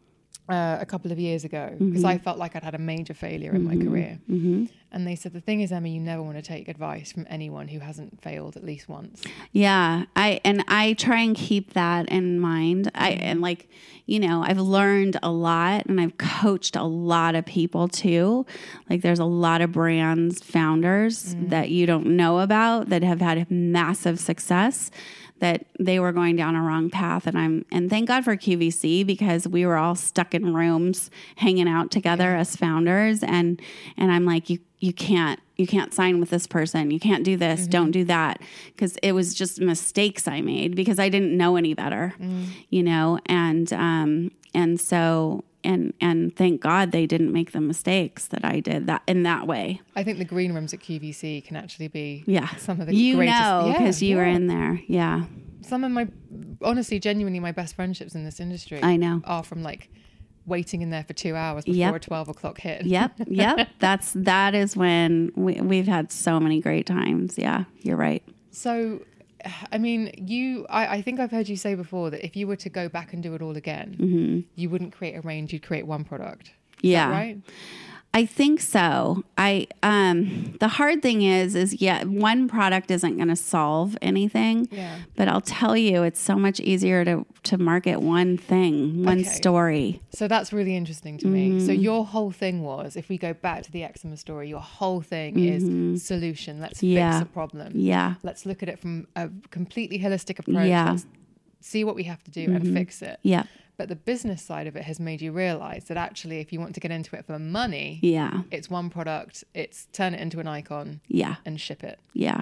uh, a couple of years ago, because I felt like I'd had a major failure in my career. Mm-hmm. And they said, the thing is, Emma, you never want to take advice from anyone who hasn't failed at least once. Yeah, I and I try and keep that in mind. I and like, you know, I've learned a lot and I've coached a lot of people too. Like there's a lot of brands founders mm. that you don't know about that have had massive success, that they were going down a wrong path. And I'm, and thank God for Q V C, because we were all stuck in rooms hanging out together yeah. as founders. And, and I'm like, you, you can't, you can't sign with this person. You can't do this. Mm-hmm. Don't do that. Cause it was just mistakes I made because I didn't know any better, mm. you know? And, um, and so, and, and thank God they didn't make the mistakes that I did that in that way. I think the green rooms at Q V C can actually be yeah. some of the you greatest. know, because yeah, you yeah. were in there. Yeah. Some of my, honestly, genuinely my best friendships in this industry I know. are from like waiting in there for two hours before yep. a twelve o'clock hit. Yep. Yep. That's, that is when we, we've had so many great times. Yeah, you're right. So, I mean, you, I, I think I've heard you say before that if you were to go back and do it all again, mm-hmm. you wouldn't create a range, you'd create one product. Is yeah. that right? I think so. I um the hard thing is is yeah, one product isn't going to solve anything. Yeah. But I'll tell you, it's so much easier to to market one thing, one okay. story. So that's really interesting to mm-hmm. me. So your whole thing was, if we go back to the eczema story, your whole thing mm-hmm. is solution. Let's yeah. fix a problem. Yeah. Let's look at it from a completely holistic approach. Yeah. Let's see what we have to do mm-hmm. and fix it. Yeah. But the business side of it has made you realize that actually, if you want to get into it for money, yeah, it's one product, it's turn it into an icon, yeah, and ship it. Yeah.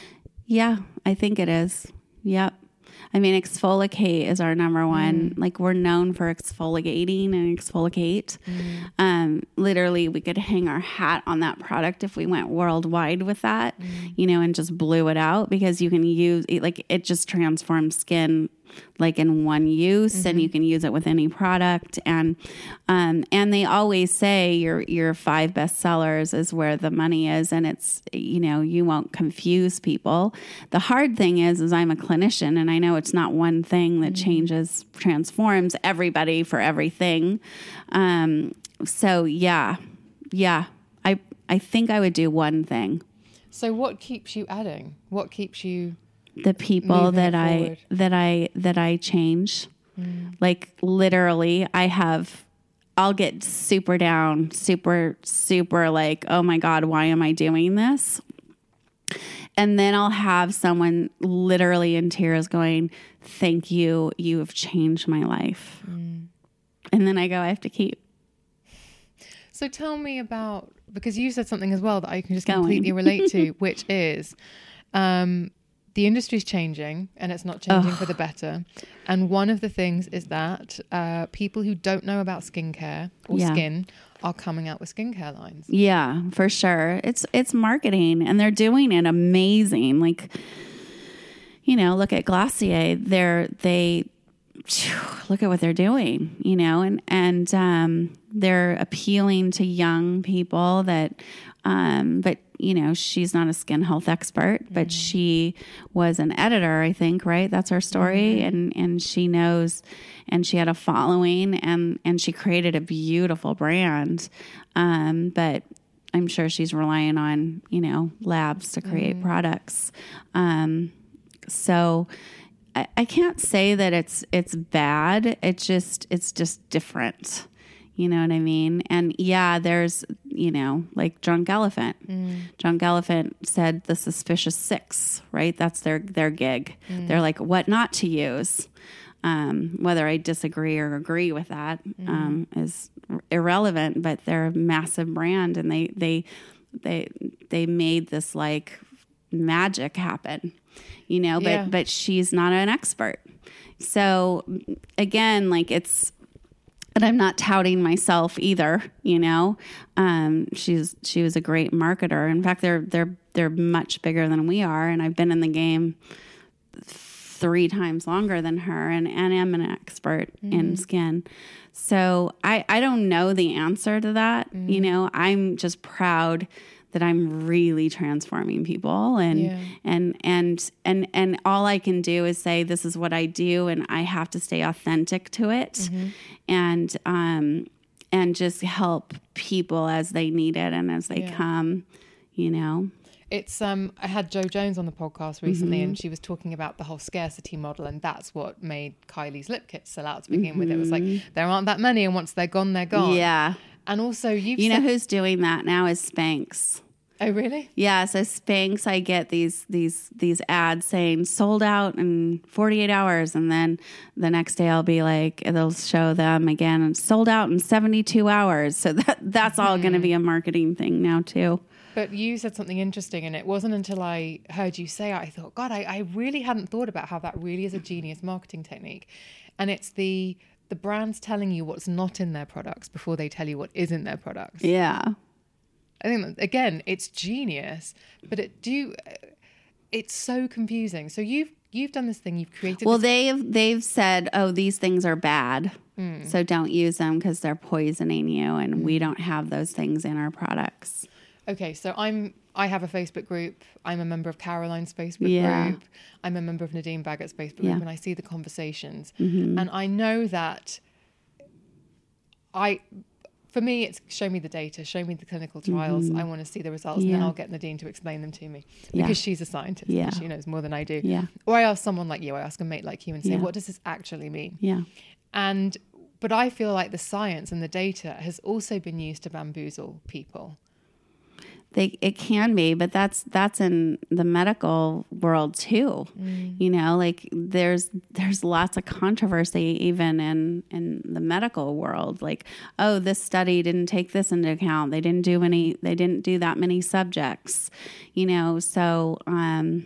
Yeah, I think it is. Yep. I mean, Exfolicate is our number one. Mm. Like we're known for exfoliating and exfolicate. Mm. Um, literally, we could hang our hat on that product if we went worldwide with that, mm. you know, and just blew it out, because you can use it, like it just transforms skin like in one use, mm-hmm. and you can use it with any product. And um, and they always say your your five best sellers is where the money is, and it's, you know, you won't confuse people. The hard thing is, is I'm a clinician, and I know it's not one thing that mm-hmm. changes, transforms everybody for everything. Um, so yeah, yeah, I I think I would do one thing. So what keeps you adding? What keeps you? The people that I, that I, that I change, mm. like literally I have, I'll get super down, super, super like, oh my God, why am I doing this? And then I'll have someone literally in tears going, thank you. You have changed my life. Mm. And then I go, I have to keep. So tell me about, because you said something as well that I can just Going. completely relate to, which is, um, the industry's changing, and it's not changing Ugh. for the better. And one of the things is that uh, people who don't know about skincare or yeah. skin are coming out with skincare lines. Yeah, for sure. It's it's marketing, and they're doing it amazing. Like, you know, look at Glossier. They're they look at what they're doing. You know, and and um, they're appealing to young people that. Um, but you know, she's not a skin health expert, mm-hmm. but she was an editor, I think, right? That's her story. Mm-hmm. And, and she knows, and she had a following, and, and she created a beautiful brand. Um, but I'm sure she's relying on, you know, labs to create mm-hmm. products. Um, so I, I can't say that it's, it's bad. It's just, it's just different. You know what I mean? And yeah, there's, you know, like Drunk Elephant. Mm. Drunk Elephant said the suspicious six, right? That's their, their gig. Mm. They're like, what not to use. Um, whether I disagree or agree with that mm. um, is irrelevant, but they're a massive brand, and they, they, they, they made this like magic happen, you know, but, yeah. but she's not an expert. So again, like it's, and I'm not touting myself either, you know. Um, she's she was a great marketer. In fact, they're they're they're much bigger than we are, and I've been in the game three times longer than her, and, and am an expert mm-hmm. in skin. So I I don't know the answer to that. Mm-hmm. You know, I'm just proud that I'm really transforming people, and Yeah. and and and and all I can do is say this is what I do, and I have to stay authentic to it, Mm-hmm. and um and just help people as they need it and as they Yeah. come, you know. It's um I had Jo Jones on the podcast recently, Mm-hmm. and she was talking about the whole scarcity model, and that's what made Kylie's lip kits sell out to begin with. It was like there aren't that many, and once they're gone, they're gone. Mm-hmm. Yeah. And also you've You know said- who's doing that now is Spanx. Oh really? Yeah, so Spanx, I get these these these ads saying sold out in forty-eight hours, and then the next day I'll be like, they'll show them again and sold out in seventy-two hours. So that that's all going to be a marketing thing now too. But you said something interesting, and it wasn't until I heard you say it, I thought, God, I, I really hadn't thought about how that really is a genius marketing technique. And it's the the brands telling you what's not in their products before they tell you what is in their products. Yeah. I think, that, again, it's genius, but it do it's so confusing. So you've you've done this thing, you've created Well, this- they've they've said, oh, these things are bad, Hmm. so don't use them because they're poisoning you, and we don't have those things in our products. Okay, so I'm I have a Facebook group. I'm a member of Caroline's Facebook Yeah. group. I'm a member of Nadine Baggett's Facebook Yeah. group, and I see the conversations. Mm-hmm. And I know that I, for me, it's show me the data, show me the clinical trials. I want to see the results, and then Mm-hmm. Yeah. I'll get Nadine to explain them to me Yeah. because she's a scientist. Yeah. And she knows more than I do. Yeah. Or I ask someone like you. I ask a mate like you and say, Yeah. what does this actually mean? Yeah. And but I feel like the science and the data has also been used to bamboozle people. They it can be, but that's that's in the medical world too. Mm. You know, like there's there's lots of controversy even in in the medical world. Like, oh, this study didn't take this into account. They didn't do any. They didn't do that many subjects. You know, so um,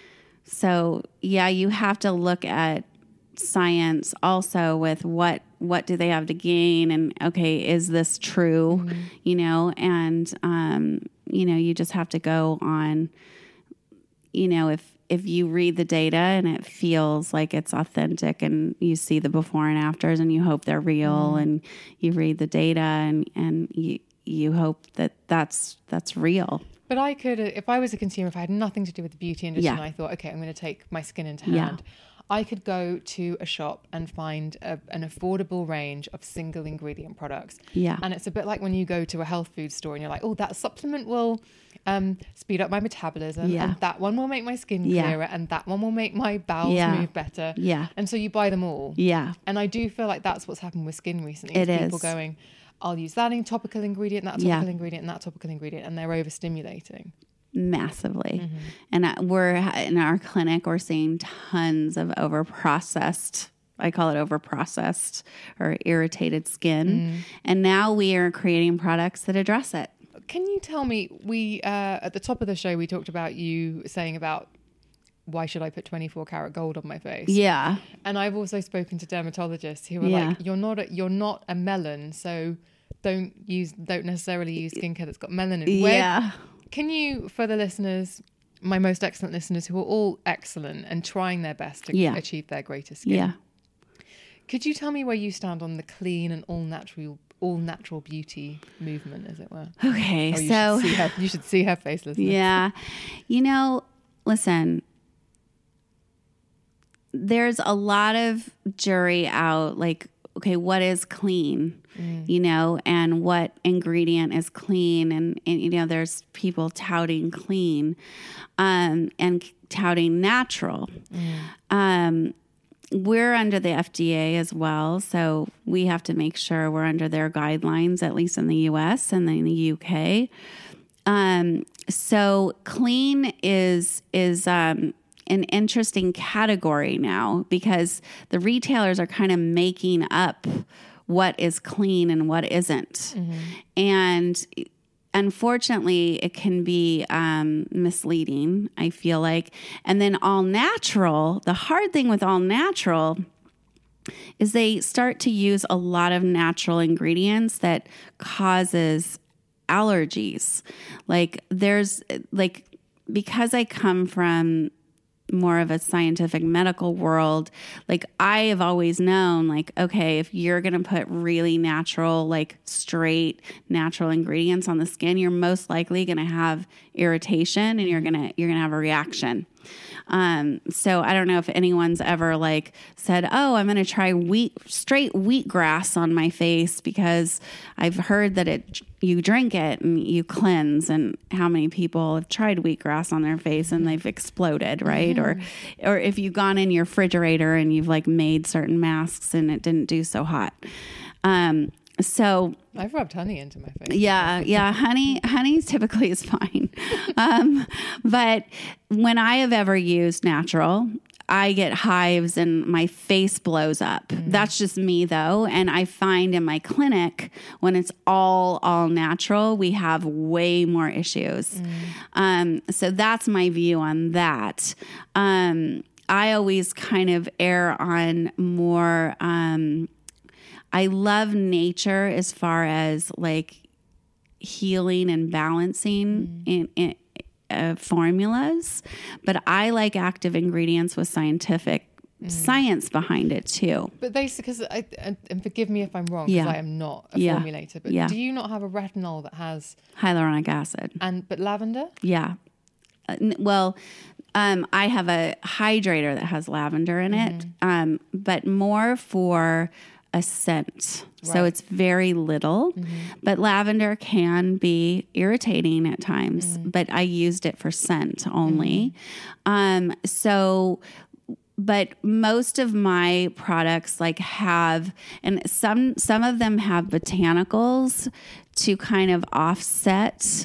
so yeah, you have to look at science also with what what do they have to gain, and okay, is this true? Mm-hmm. You know, and um, you know, you just have to go on, you know, if if you read the data and it feels like it's authentic, and you see the before and afters, and you hope they're real, Mm. and you read the data, and and you you hope that that's that's real. But I could, if I was a consumer, if I had nothing to do with the beauty industry, Yeah. and I thought, okay, I'm going to take my skin into Yeah. hand, I could go to a shop and find a, an affordable range of single ingredient products. Yeah. And it's a bit like when you go to a health food store and you're like, oh, that supplement will um, speed up my metabolism. Yeah. And that one will make my skin Yeah. clearer. And that one will make my bowels Yeah. move better. Yeah. And so you buy them all. Yeah. And I do feel like that's what's happened with skin recently. It People is. going, I'll use that in topical ingredient, that topical Yeah. ingredient, and that topical ingredient. And they're overstimulating. Massively. Mm-hmm. And uh, we're in our clinic, we're seeing tons of overprocessed, I call it overprocessed or irritated skin. Mm. And now we are creating products that address it. Can you tell me, we uh, at the top of the show, we talked about you saying about why should I put twenty-four karat gold on my face? Yeah. And I've also spoken to dermatologists who are Yeah. like, you're not a, you're not a melon, so don't use don't necessarily use skincare that's got melanin. Where- Yeah. Can you, for the listeners, my most excellent listeners who are all excellent and trying their best to Yeah. achieve their greater skin, Yeah. could you tell me where you stand on the clean and all natural all natural beauty movement, as it were? Okay. Oh, you so, should see her, you should see her face, listeners. yeah. You know, listen, there's a lot of jury out, like, okay, what is clean? You know, and what ingredient is clean, and, and you know, there's people touting clean, um, and touting natural. Um, we're under the F D A as well, so we have to make sure we're under their guidelines, at least in the U S and in the U K. Um, so clean is is um, an interesting category now because the retailers are kind of making up what is clean and what isn't. Mm-hmm. And unfortunately, it can be um, misleading, I feel like. And then all natural, the hard thing with all natural is they start to use a lot of natural ingredients that causes allergies. Like there's like, because I come from more of a scientific medical world, like I have always known, like, okay, if you're going to put really natural, like straight natural ingredients on the skin, you're most likely going to have irritation and you're going to, you're going to have a reaction. Um, so I don't know if anyone's ever like said, oh, I'm going to try wheat, straight wheatgrass on my face because I've heard that it, you drink it and you cleanse, and how many people have tried wheatgrass on their face and they've exploded, right? Mm-hmm. Or, or if you've gone in your refrigerator and you've like made certain masks and it didn't do so hot. Um, So I've rubbed honey into my face. Yeah, yeah. Honey, honey typically is fine. um, but when I have ever used natural, I get hives and my face blows up. Mm. That's just me though. And I find in my clinic, when it's all, all natural, we have way more issues. Mm. Um, so that's my view on that. Um, I always kind of err on more, um, I love nature as far as like healing and balancing mm. in, in uh, formulas, but I like active ingredients with scientific mm. science behind it too. But they, because I, and forgive me if I'm wrong, because yeah. I am not a yeah. formulator, but yeah. do you not have a retinol that has hyaluronic acid? And but lavender? Yeah. Uh, n- well, um, I have a hydrator that has lavender in mm-hmm. it, um, but more for a scent. Right. So it's very little, mm-hmm. but lavender can be irritating at times, mm-hmm. but I used it for scent only. Mm-hmm. Um, so, but most of my products like have, and some, some of them have botanicals to kind of offset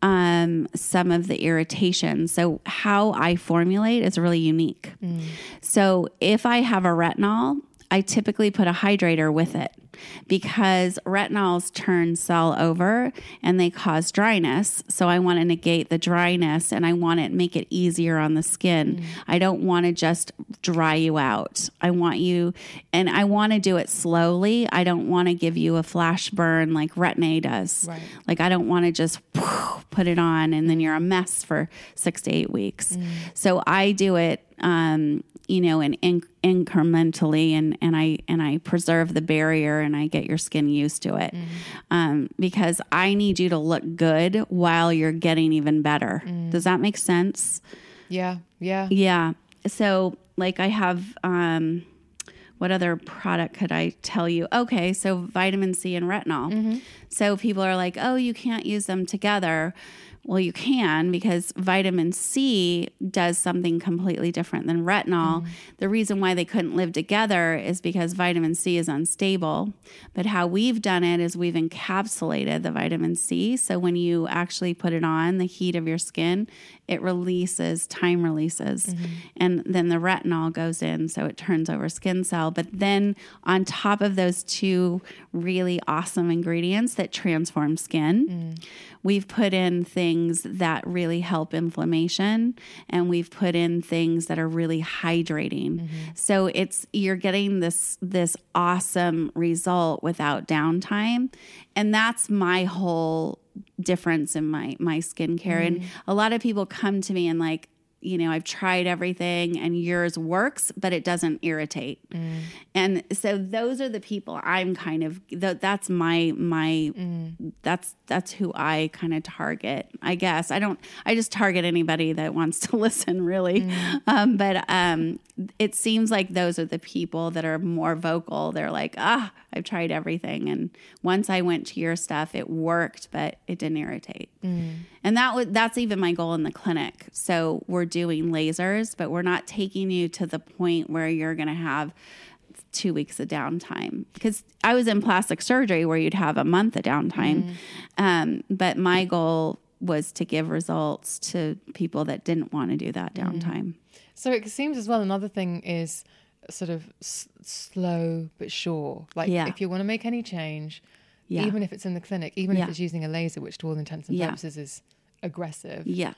um, some of the irritation. So how I formulate is really unique. Mm. So if I have a retinol, I typically put a hydrator with it because retinols turn cell over and they cause dryness. So I want to negate the dryness and I want to make it easier on the skin. Mm. I don't want to just dry you out. I want you, and I want to do it slowly. I don't want to give you a flash burn like Retin-A does. Right. Like I don't want to just put it on and then you're a mess for six to eight weeks. Mm. So I do it, um, you know, and in, incrementally, and, and I and I preserve the barrier, and I get your skin used to it, mm. um, because I need you to look good while you're getting even better. Mm. Does that make sense? Yeah, yeah, yeah. So, like, I have, um, what other product could I tell you? Okay, so vitamin C and retinol. Mm-hmm. So people are like, oh, you can't use them together. Well, you can, because vitamin C does something completely different than retinol. Mm. The reason why they couldn't live together is because vitamin C is unstable. But how we've done it is we've encapsulated the vitamin C. So when you actually put it on the heat of your skin, it releases, time releases. Mm-hmm. And then the retinol goes in, so it turns over skin cell. But then on top of those two really awesome ingredients that transform skin, mm. we've put in things that really help inflammation, and we've put in things that are really hydrating. Mm-hmm. So it's, you're getting this this awesome result without downtime. And that's my whole difference in my my skincare. Mm. And a lot of people come to me and like, you know, I've tried everything and yours works, but it doesn't irritate. Mm. And so those are the people I'm kind of, that's my, my, mm. that's, that's who I kind of target, I guess. I don't, I just target anybody that wants to listen, really. Mm. Um, but um, it seems like those are the people that are more vocal. They're like, ah, I've tried everything. And once I went to your stuff, it worked, but it didn't irritate. Mm. And that was, that's even my goal in the clinic. So we're doing lasers, but we're not taking you to the point where you're going to have two weeks of downtime. Because I was in plastic surgery where you'd have a month of downtime. Mm. Um, but my goal was to give results to people that didn't want to do that downtime. Mm. So it seems as well, another thing is sort of s- slow but sure. Like yeah. if you want to make any change, yeah. even if it's in the clinic, even yeah. if it's using a laser, which to all intents and purposes yeah. is aggressive, yeah,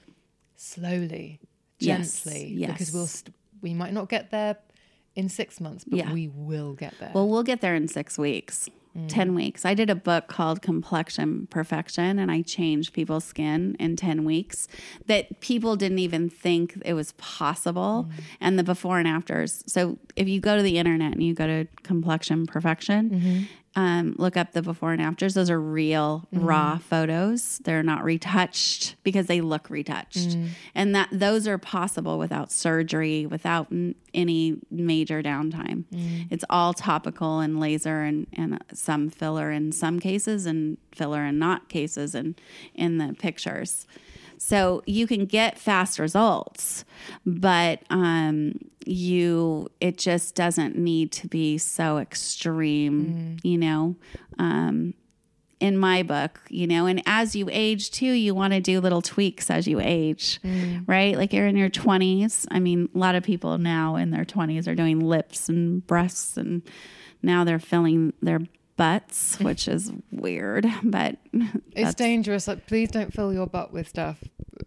slowly, gently, yes. Yes. because we'll st- we might not get there in six months, but yeah. we will get there. Well, we'll get there in six weeks. ten weeks. I did a book called Complexion Perfection, and I changed people's skin in ten weeks that people didn't even think it was possible, mm. and the before and afters. So if you go to the internet and you go to Complexion Perfection, mm-hmm. um, look up the before and afters. Those are real, mm. raw photos. They're not retouched because they look retouched. Mm. And that those are possible without surgery, without m- any major downtime. Mm. It's all topical and laser and, and some filler in some cases and filler in not cases and in the pictures. So you can get fast results, but um, you it just doesn't need to be so extreme, mm. you know. Um, in my book, you know, and as you age too, you want to do little tweaks as you age, mm. right? Like you're in your twenties. I mean, a lot of people now in their twenties are doing lips and breasts, and now they're filling their butts, which is weird, but it's dangerous. Like, please don't fill your butt with stuff.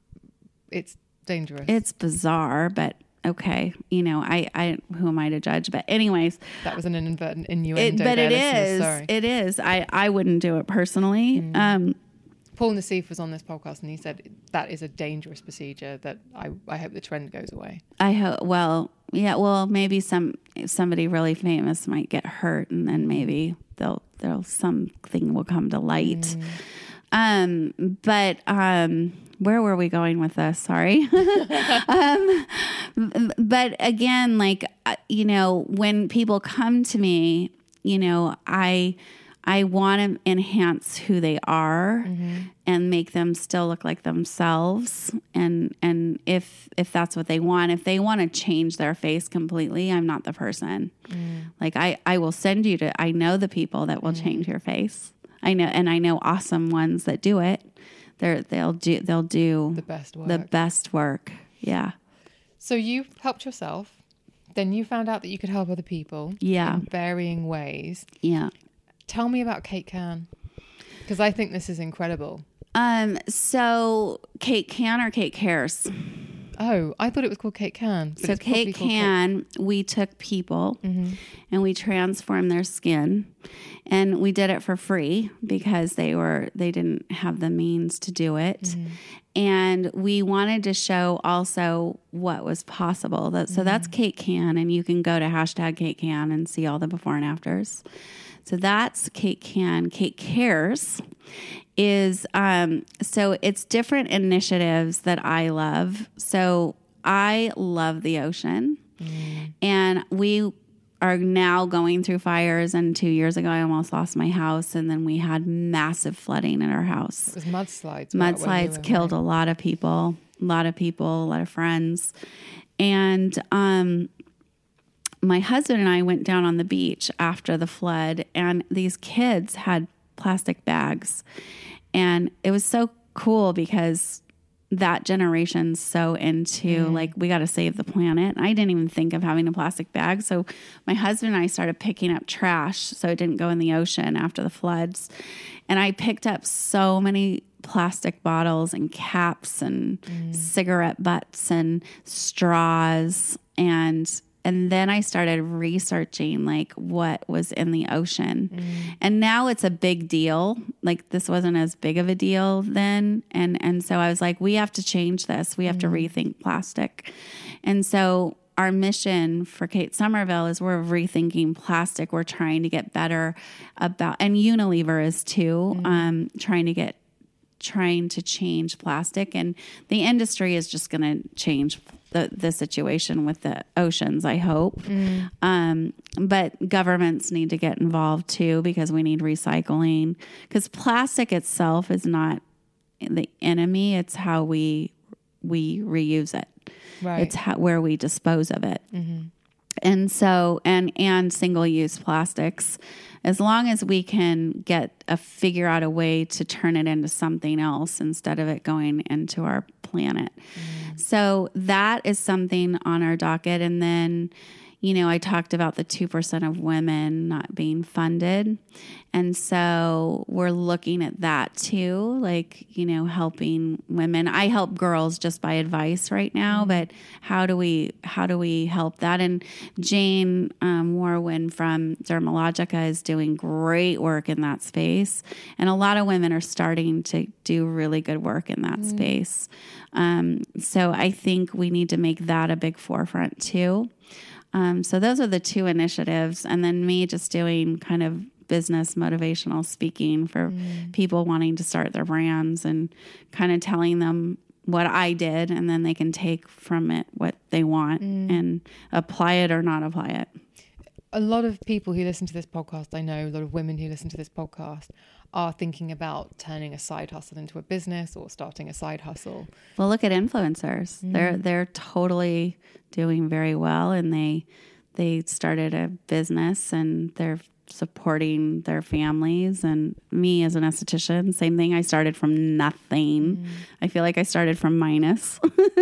It's dangerous. It's bizarre, but okay. You know, I, I, who am I to judge? But anyways, that was an inadvertent innuendo. It, but there, it is, Sorry. it is. I, I wouldn't do it personally. Mm. Um, Paul Nassif was on this podcast and he said that is a dangerous procedure that I, I hope the trend goes away. I hope, well, yeah, well, maybe some, somebody really famous might get hurt and then maybe they'll, they'll, something will come to light. Mm. Um, but, um, where were we going with this? Sorry. um, but again, like, you know, when people come to me, you know, I, I want to enhance who they are mm-hmm. and make them still look like themselves. And, and if, if that's what they want, if they want to change their face completely, I'm not the person. Mm. Like I, I will send you to, I know the people that will mm. change your face. I know, and I know awesome ones that do it. They're, they'll do, they'll do the best work. The best work. Yeah. So you helped yourself. Then you found out that you could help other people. Yeah. In varying ways. Yeah. Tell me about Kate Can, because I think this is incredible. Um. So Kate Can or Kate Cares? Oh, I thought it was called Kate Can. So Kate Can, Kate. We took people mm-hmm. and we transformed their skin, and we did it for free because they were they didn't have the means to do it. Mm-hmm. And we wanted to show also what was possible. That, so mm-hmm. that's Kate Can, and you can go to hashtag Kate Can and see all the before and afters. So that's Kate Can. Kate Cares is, um, so it's different initiatives that I love. So I love the ocean. Mm. And we are now going through fires. And two years ago, I almost lost my house. And then we had massive flooding in our house. It was mudslides. Mudslides killed a lot of people, a lot of people, a lot of friends. And, um, my husband and I went down on the beach after the flood, and these kids had plastic bags. And it was so cool because that generation's so into mm. like, we got to save the planet. I didn't even think of having a plastic bag. So my husband and I started picking up trash so it didn't go in the ocean after the floods. And I picked up so many plastic bottles and caps and mm. cigarette butts and straws, and And then I started researching like what was in the ocean. Mm. And now it's a big deal. Like this wasn't as big of a deal then. And and so I was like, we have to change this. We have mm. to rethink plastic. And so our mission for Kate Somerville is we're rethinking plastic. We're trying to get better about, and Unilever is too, mm. um, trying to get, trying to change plastic. And the industry is just going to change the, the situation with the oceans, I hope. Mm. Um, but governments need to get involved too, because we need recycling, because plastic itself is not the enemy. It's how we, we reuse it. Right. It's how, where we dispose of it. Mm-hmm. And so, and, and single use plastics, as long as we can get a figure out a way to turn it into something else instead of it going into our planet. Mm. So that is something on our docket. And then, you know, I talked about the two percent of women not being funded. And so we're looking at that too, like, you know, helping women. I help girls just by advice right now, but how do we, how do we help that? And Jane um, Warwin from Dermalogica is doing great work in that space. And a lot of women are starting to do really good work in that mm. space. Um, so I think we need to make that a big forefront too. Um, so those are the two initiatives. And then me just doing kind of business motivational speaking for mm. people wanting to start their brands and kind of telling them what I did, and then they can take from it what they want mm. and apply it or not apply it. A lot of people who listen to this podcast, I know a lot of women who listen to this podcast are thinking about turning a side hustle into a business or starting a side hustle. Well, look at influencers. Mm. They're they're totally doing very well, and they they started a business and they're supporting their families. And me as an esthetician, same thing. I started from nothing. Mm. I feel like I started from minus,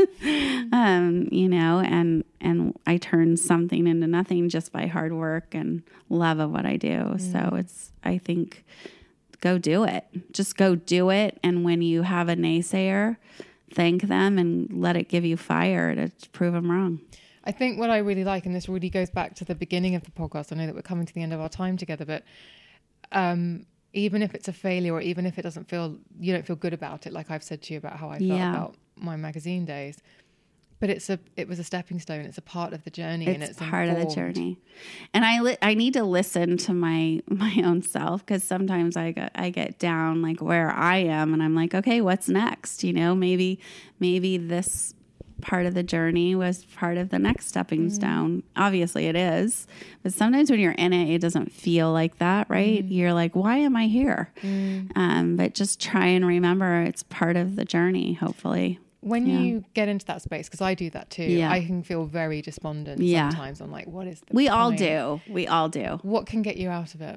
um, you know, and, and I turned something into nothing just by hard work and love of what I do. Mm. So it's, I think, go do it. Just go do it. And when you have a naysayer, thank them and let it give you fire to prove them wrong. I think what I really like, and this really goes back to the beginning of the podcast, I know that we're coming to the end of our time together, but um, even if it's a failure or even if it doesn't feel, you don't feel good about it, like I've said to you about how I felt yeah. about my magazine days, but it's a, it was a stepping stone. It's a part of the journey. It's and it's part informed. of the journey. And I, li- I need to listen to my, my own self, because sometimes I get, I get down like where I am and I'm like, okay, what's next? You know, maybe, maybe this part of the journey was part of the next stepping mm. stone. Obviously it is, but sometimes when you're in it, it doesn't feel like that, right? Mm. You're like, why am I here? Mm. Um, but just try and remember it's part of the journey, hopefully. When yeah. you get into that space, because I do that too, yeah. I can feel very despondent yeah. sometimes. I'm like, what is the We point? all do. We all do. What can get you out of it?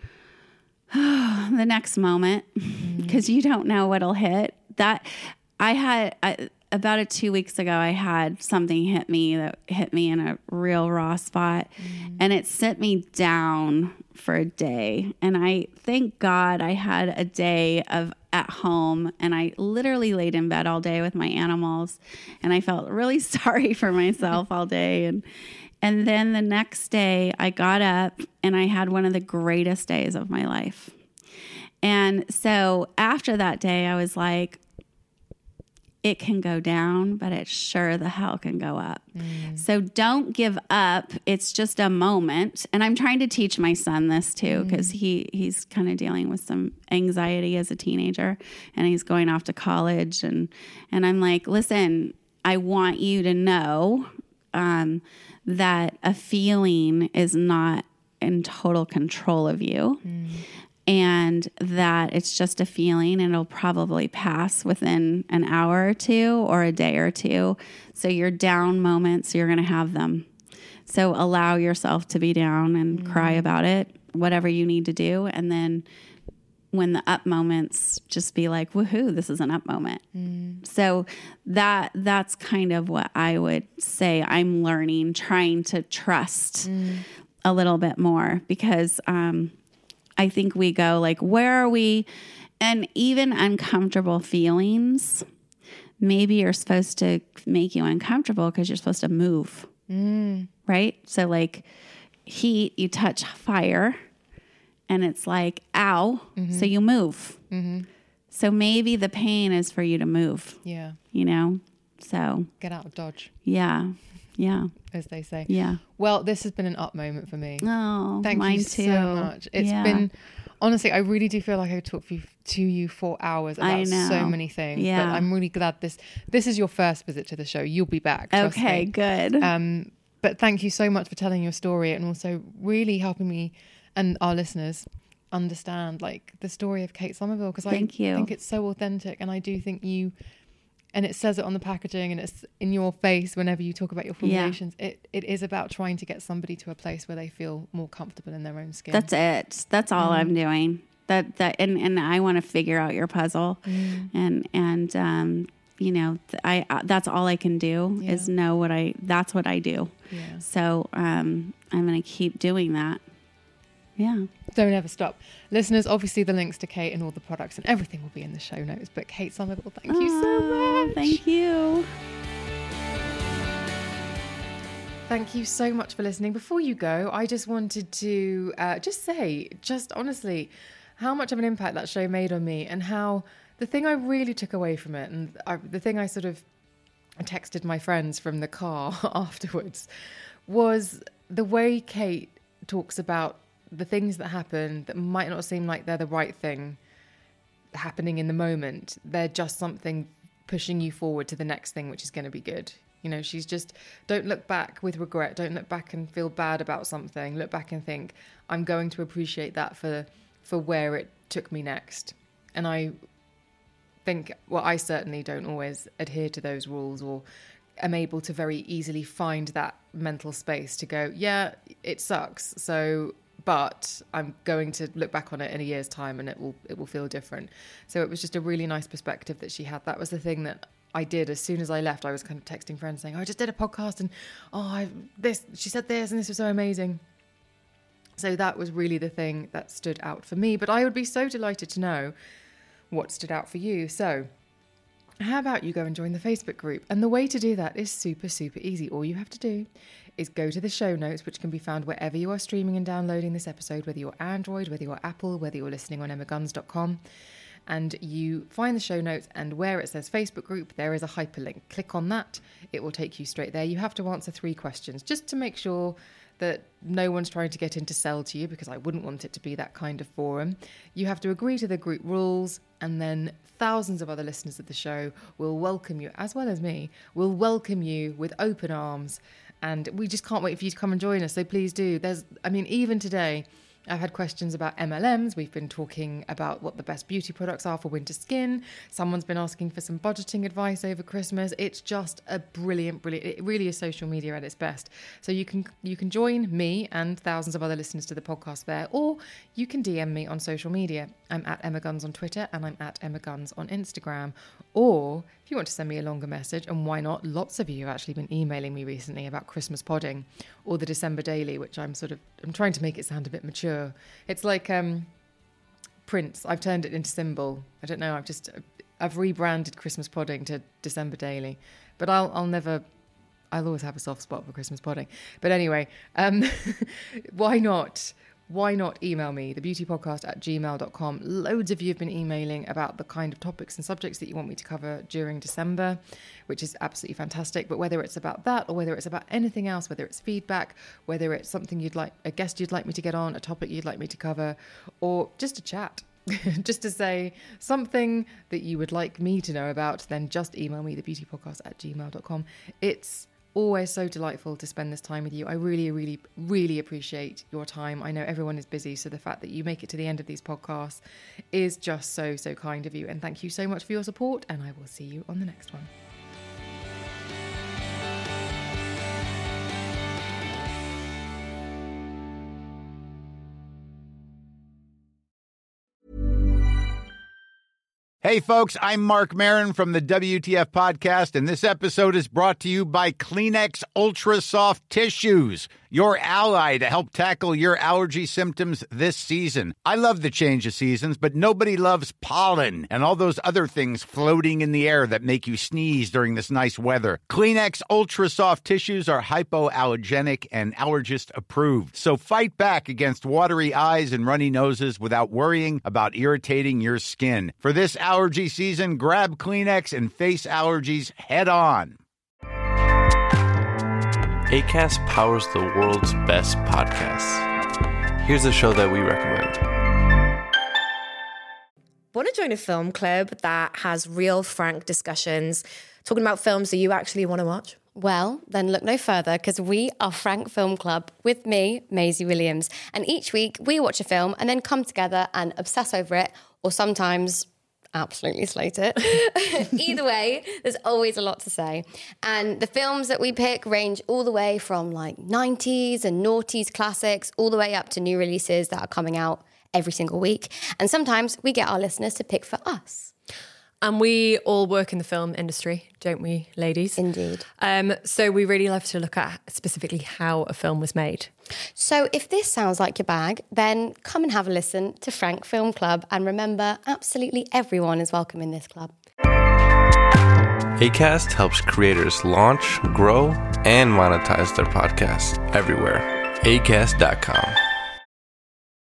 The next moment, because mm. you don't know what'll hit. That I had... I, About a two weeks ago, I had something hit me that hit me in a real raw spot, mm. and it sent me down for a day. And I thank God I had a day of at home, and I literally laid in bed all day with my animals, and I felt really sorry for myself all day. And and then the next day, I got up and I had one of the greatest days of my life. And so after that day, I was like, it can go down, but it sure the hell can go up. Mm. So don't give up. It's just a moment. And I'm trying to teach my son this too, because mm. he, he's kind of dealing with some anxiety as a teenager, and he's going off to college. And, and I'm like, listen, I want you to know um, that a feeling is not in total control of you. Mm. And that it's just a feeling, and it'll probably pass within an hour or two or a day or two. So your down moments, you're going to have them. So allow yourself to be down and mm. cry about it, whatever you need to do. And then when the up moments, just be like, woohoo, this is an up moment. Mm. So that that's kind of what I would say I'm learning, trying to trust mm. a little bit more, because um I think we go like, where are we? And even uncomfortable feelings, maybe are supposed to make you uncomfortable because you're supposed to move, mm. right? So like heat, you touch fire and it's like, ow. Mm-hmm. So you move. Mm-hmm. So maybe the pain is for you to move. Yeah. You know, so. Get out of Dodge. Yeah. Yeah. As they say. Yeah. Well, this has been an up moment for me. Oh, thank mine you too. so much. It's yeah. been, honestly, I really do feel like I talked to you, to you for hours about so many things. Yeah. But I'm really glad this, this is your first visit to the show. You'll be back. Trust okay, me. good. Um, but thank you so much for telling your story, and also really helping me and our listeners understand like the story of Kate Somerville, because I you. think it's so authentic, and I do think you, and it says it on the packaging and it's in your face whenever you talk about your formulations. Yeah. It it is about trying to get somebody to a place where they feel more comfortable in their own skin. That's it. That's all mm. I'm doing. That that and, and I want to figure out your puzzle. Mm. And and um you know, I, I that's all I can do Yeah. is know what I, that's what I do. Yeah. So um, I'm going to keep doing that. Yeah. Don't ever stop. Listeners, obviously the links to Kate and all the products and everything will be in the show notes. But Kate Somerville, thank you so Oh, much. Thank you. Thank you so much for listening. Before you go, I just wanted to uh, just say, just honestly, how much of an impact that show made on me, and how the thing I really took away from it, and I, the thing I sort of texted my friends from the car afterwards, was the way Kate talks about the things that happen that might not seem like they're the right thing happening in the moment. They're just something pushing you forward to the next thing, which is going to be good. You know, she's just, don't look back with regret. Don't look back and feel bad about something. Look back and think, I'm going to appreciate that for for where it took me next. And I think, well, I certainly don't always adhere to those rules, or am able to very easily find that mental space to go, yeah, it sucks. So, but I'm going to look back on it in a year's time and it will it will feel different. So it was just a really nice perspective that she had. That was the thing that I did as soon as I left. I was kind of texting friends saying, oh, I just did a podcast and oh, I, this, she said this and this was so amazing. So that was really the thing that stood out for me. But I would be so delighted to know what stood out for you. So how about you go and join the Facebook group? And the way to do that is super, super easy. All you have to do is go to the show notes, which can be found wherever you are streaming and downloading this episode, whether you're Android, whether you're Apple, whether you're listening on emma guns dot com. And you find the show notes, and where it says Facebook group, there is a hyperlink. Click on that. It will take you straight there. You have to answer three questions just to make sure that no one's trying to get in to sell to you, because I wouldn't want it to be that kind of forum. You have to agree to the group rules, and then thousands of other listeners of the show will welcome you, as well as me, will welcome you with open arms. And we just can't wait for you to come and join us. So please do. There's, I mean, even today, I've had questions about M L Ms. We've been talking about what the best beauty products are for winter skin. Someone's been asking for some budgeting advice over Christmas. It's just a brilliant, brilliant, it really is social media at its best. So you can you can join me and thousands of other listeners to the podcast there, or you can D M me on social media. I'm at Emma Guns on Twitter, and I'm at Emma Guns on Instagram. Or if you want to send me a longer message, and why not, lots of you have actually been emailing me recently about Christmas podding or the December Daily, which I'm sort of, I'm trying to make it sound a bit mature. It's like um, Prince. I've turned it into Symbol. I don't know. I've just, I've rebranded Christmas podding to December Daily, but I'll, I'll never, I'll always have a soft spot for Christmas podding. But anyway, um, why not? Why not email me, thebeautypodcast at gmail dot com. Loads of you have been emailing about the kind of topics and subjects that you want me to cover during December, which is absolutely fantastic. But whether it's about that, or whether it's about anything else, whether it's feedback, whether it's something you'd like, a guest you'd like me to get on, a topic you'd like me to cover, or just a chat, just to say something that you would like me to know about, then just email me, thebeautypodcast at gmail dot com. It's always so delightful to spend this time with you. I really, really, really appreciate your time. I know everyone is busy, so the fact that you make it to the end of these podcasts is just so, so kind of you. And thank you so much for your support, and I will see you on the next one. Hey, folks, I'm Mark Maron from the W T F Podcast, and this episode is brought to you by Kleenex Ultra Soft Tissues, your ally to help tackle your allergy symptoms this season. I love the change of seasons, but nobody loves pollen and all those other things floating in the air that make you sneeze during this nice weather. Kleenex Ultra Soft Tissues are hypoallergenic and allergist approved, so fight back against watery eyes and runny noses without worrying about irritating your skin. For this allergy season, grab Kleenex and face allergies head on. Acast powers the world's best podcasts. Here's a show that we recommend. Want to join a film club that has real, frank discussions, talking about films that you actually want to watch? Well, then look no further, because we are Frank Film Club with me, Maisie Williams. And each week we watch a film and then come together and obsess over it, or sometimes absolutely slate it. Either way, there's always a lot to say. And the films that we pick range all the way from like nineties and noughties classics, all the way up to new releases that are coming out every single week. And sometimes we get our listeners to pick for us. And we all work in the film industry, don't we, ladies? Indeed. Um, so we really love to look at specifically how a film was made. So if this sounds like your bag, then come and have a listen to Frank Film Club. And remember, absolutely everyone is welcome in this club. Acast helps creators launch, grow, and monetize their podcasts everywhere. acast dot com.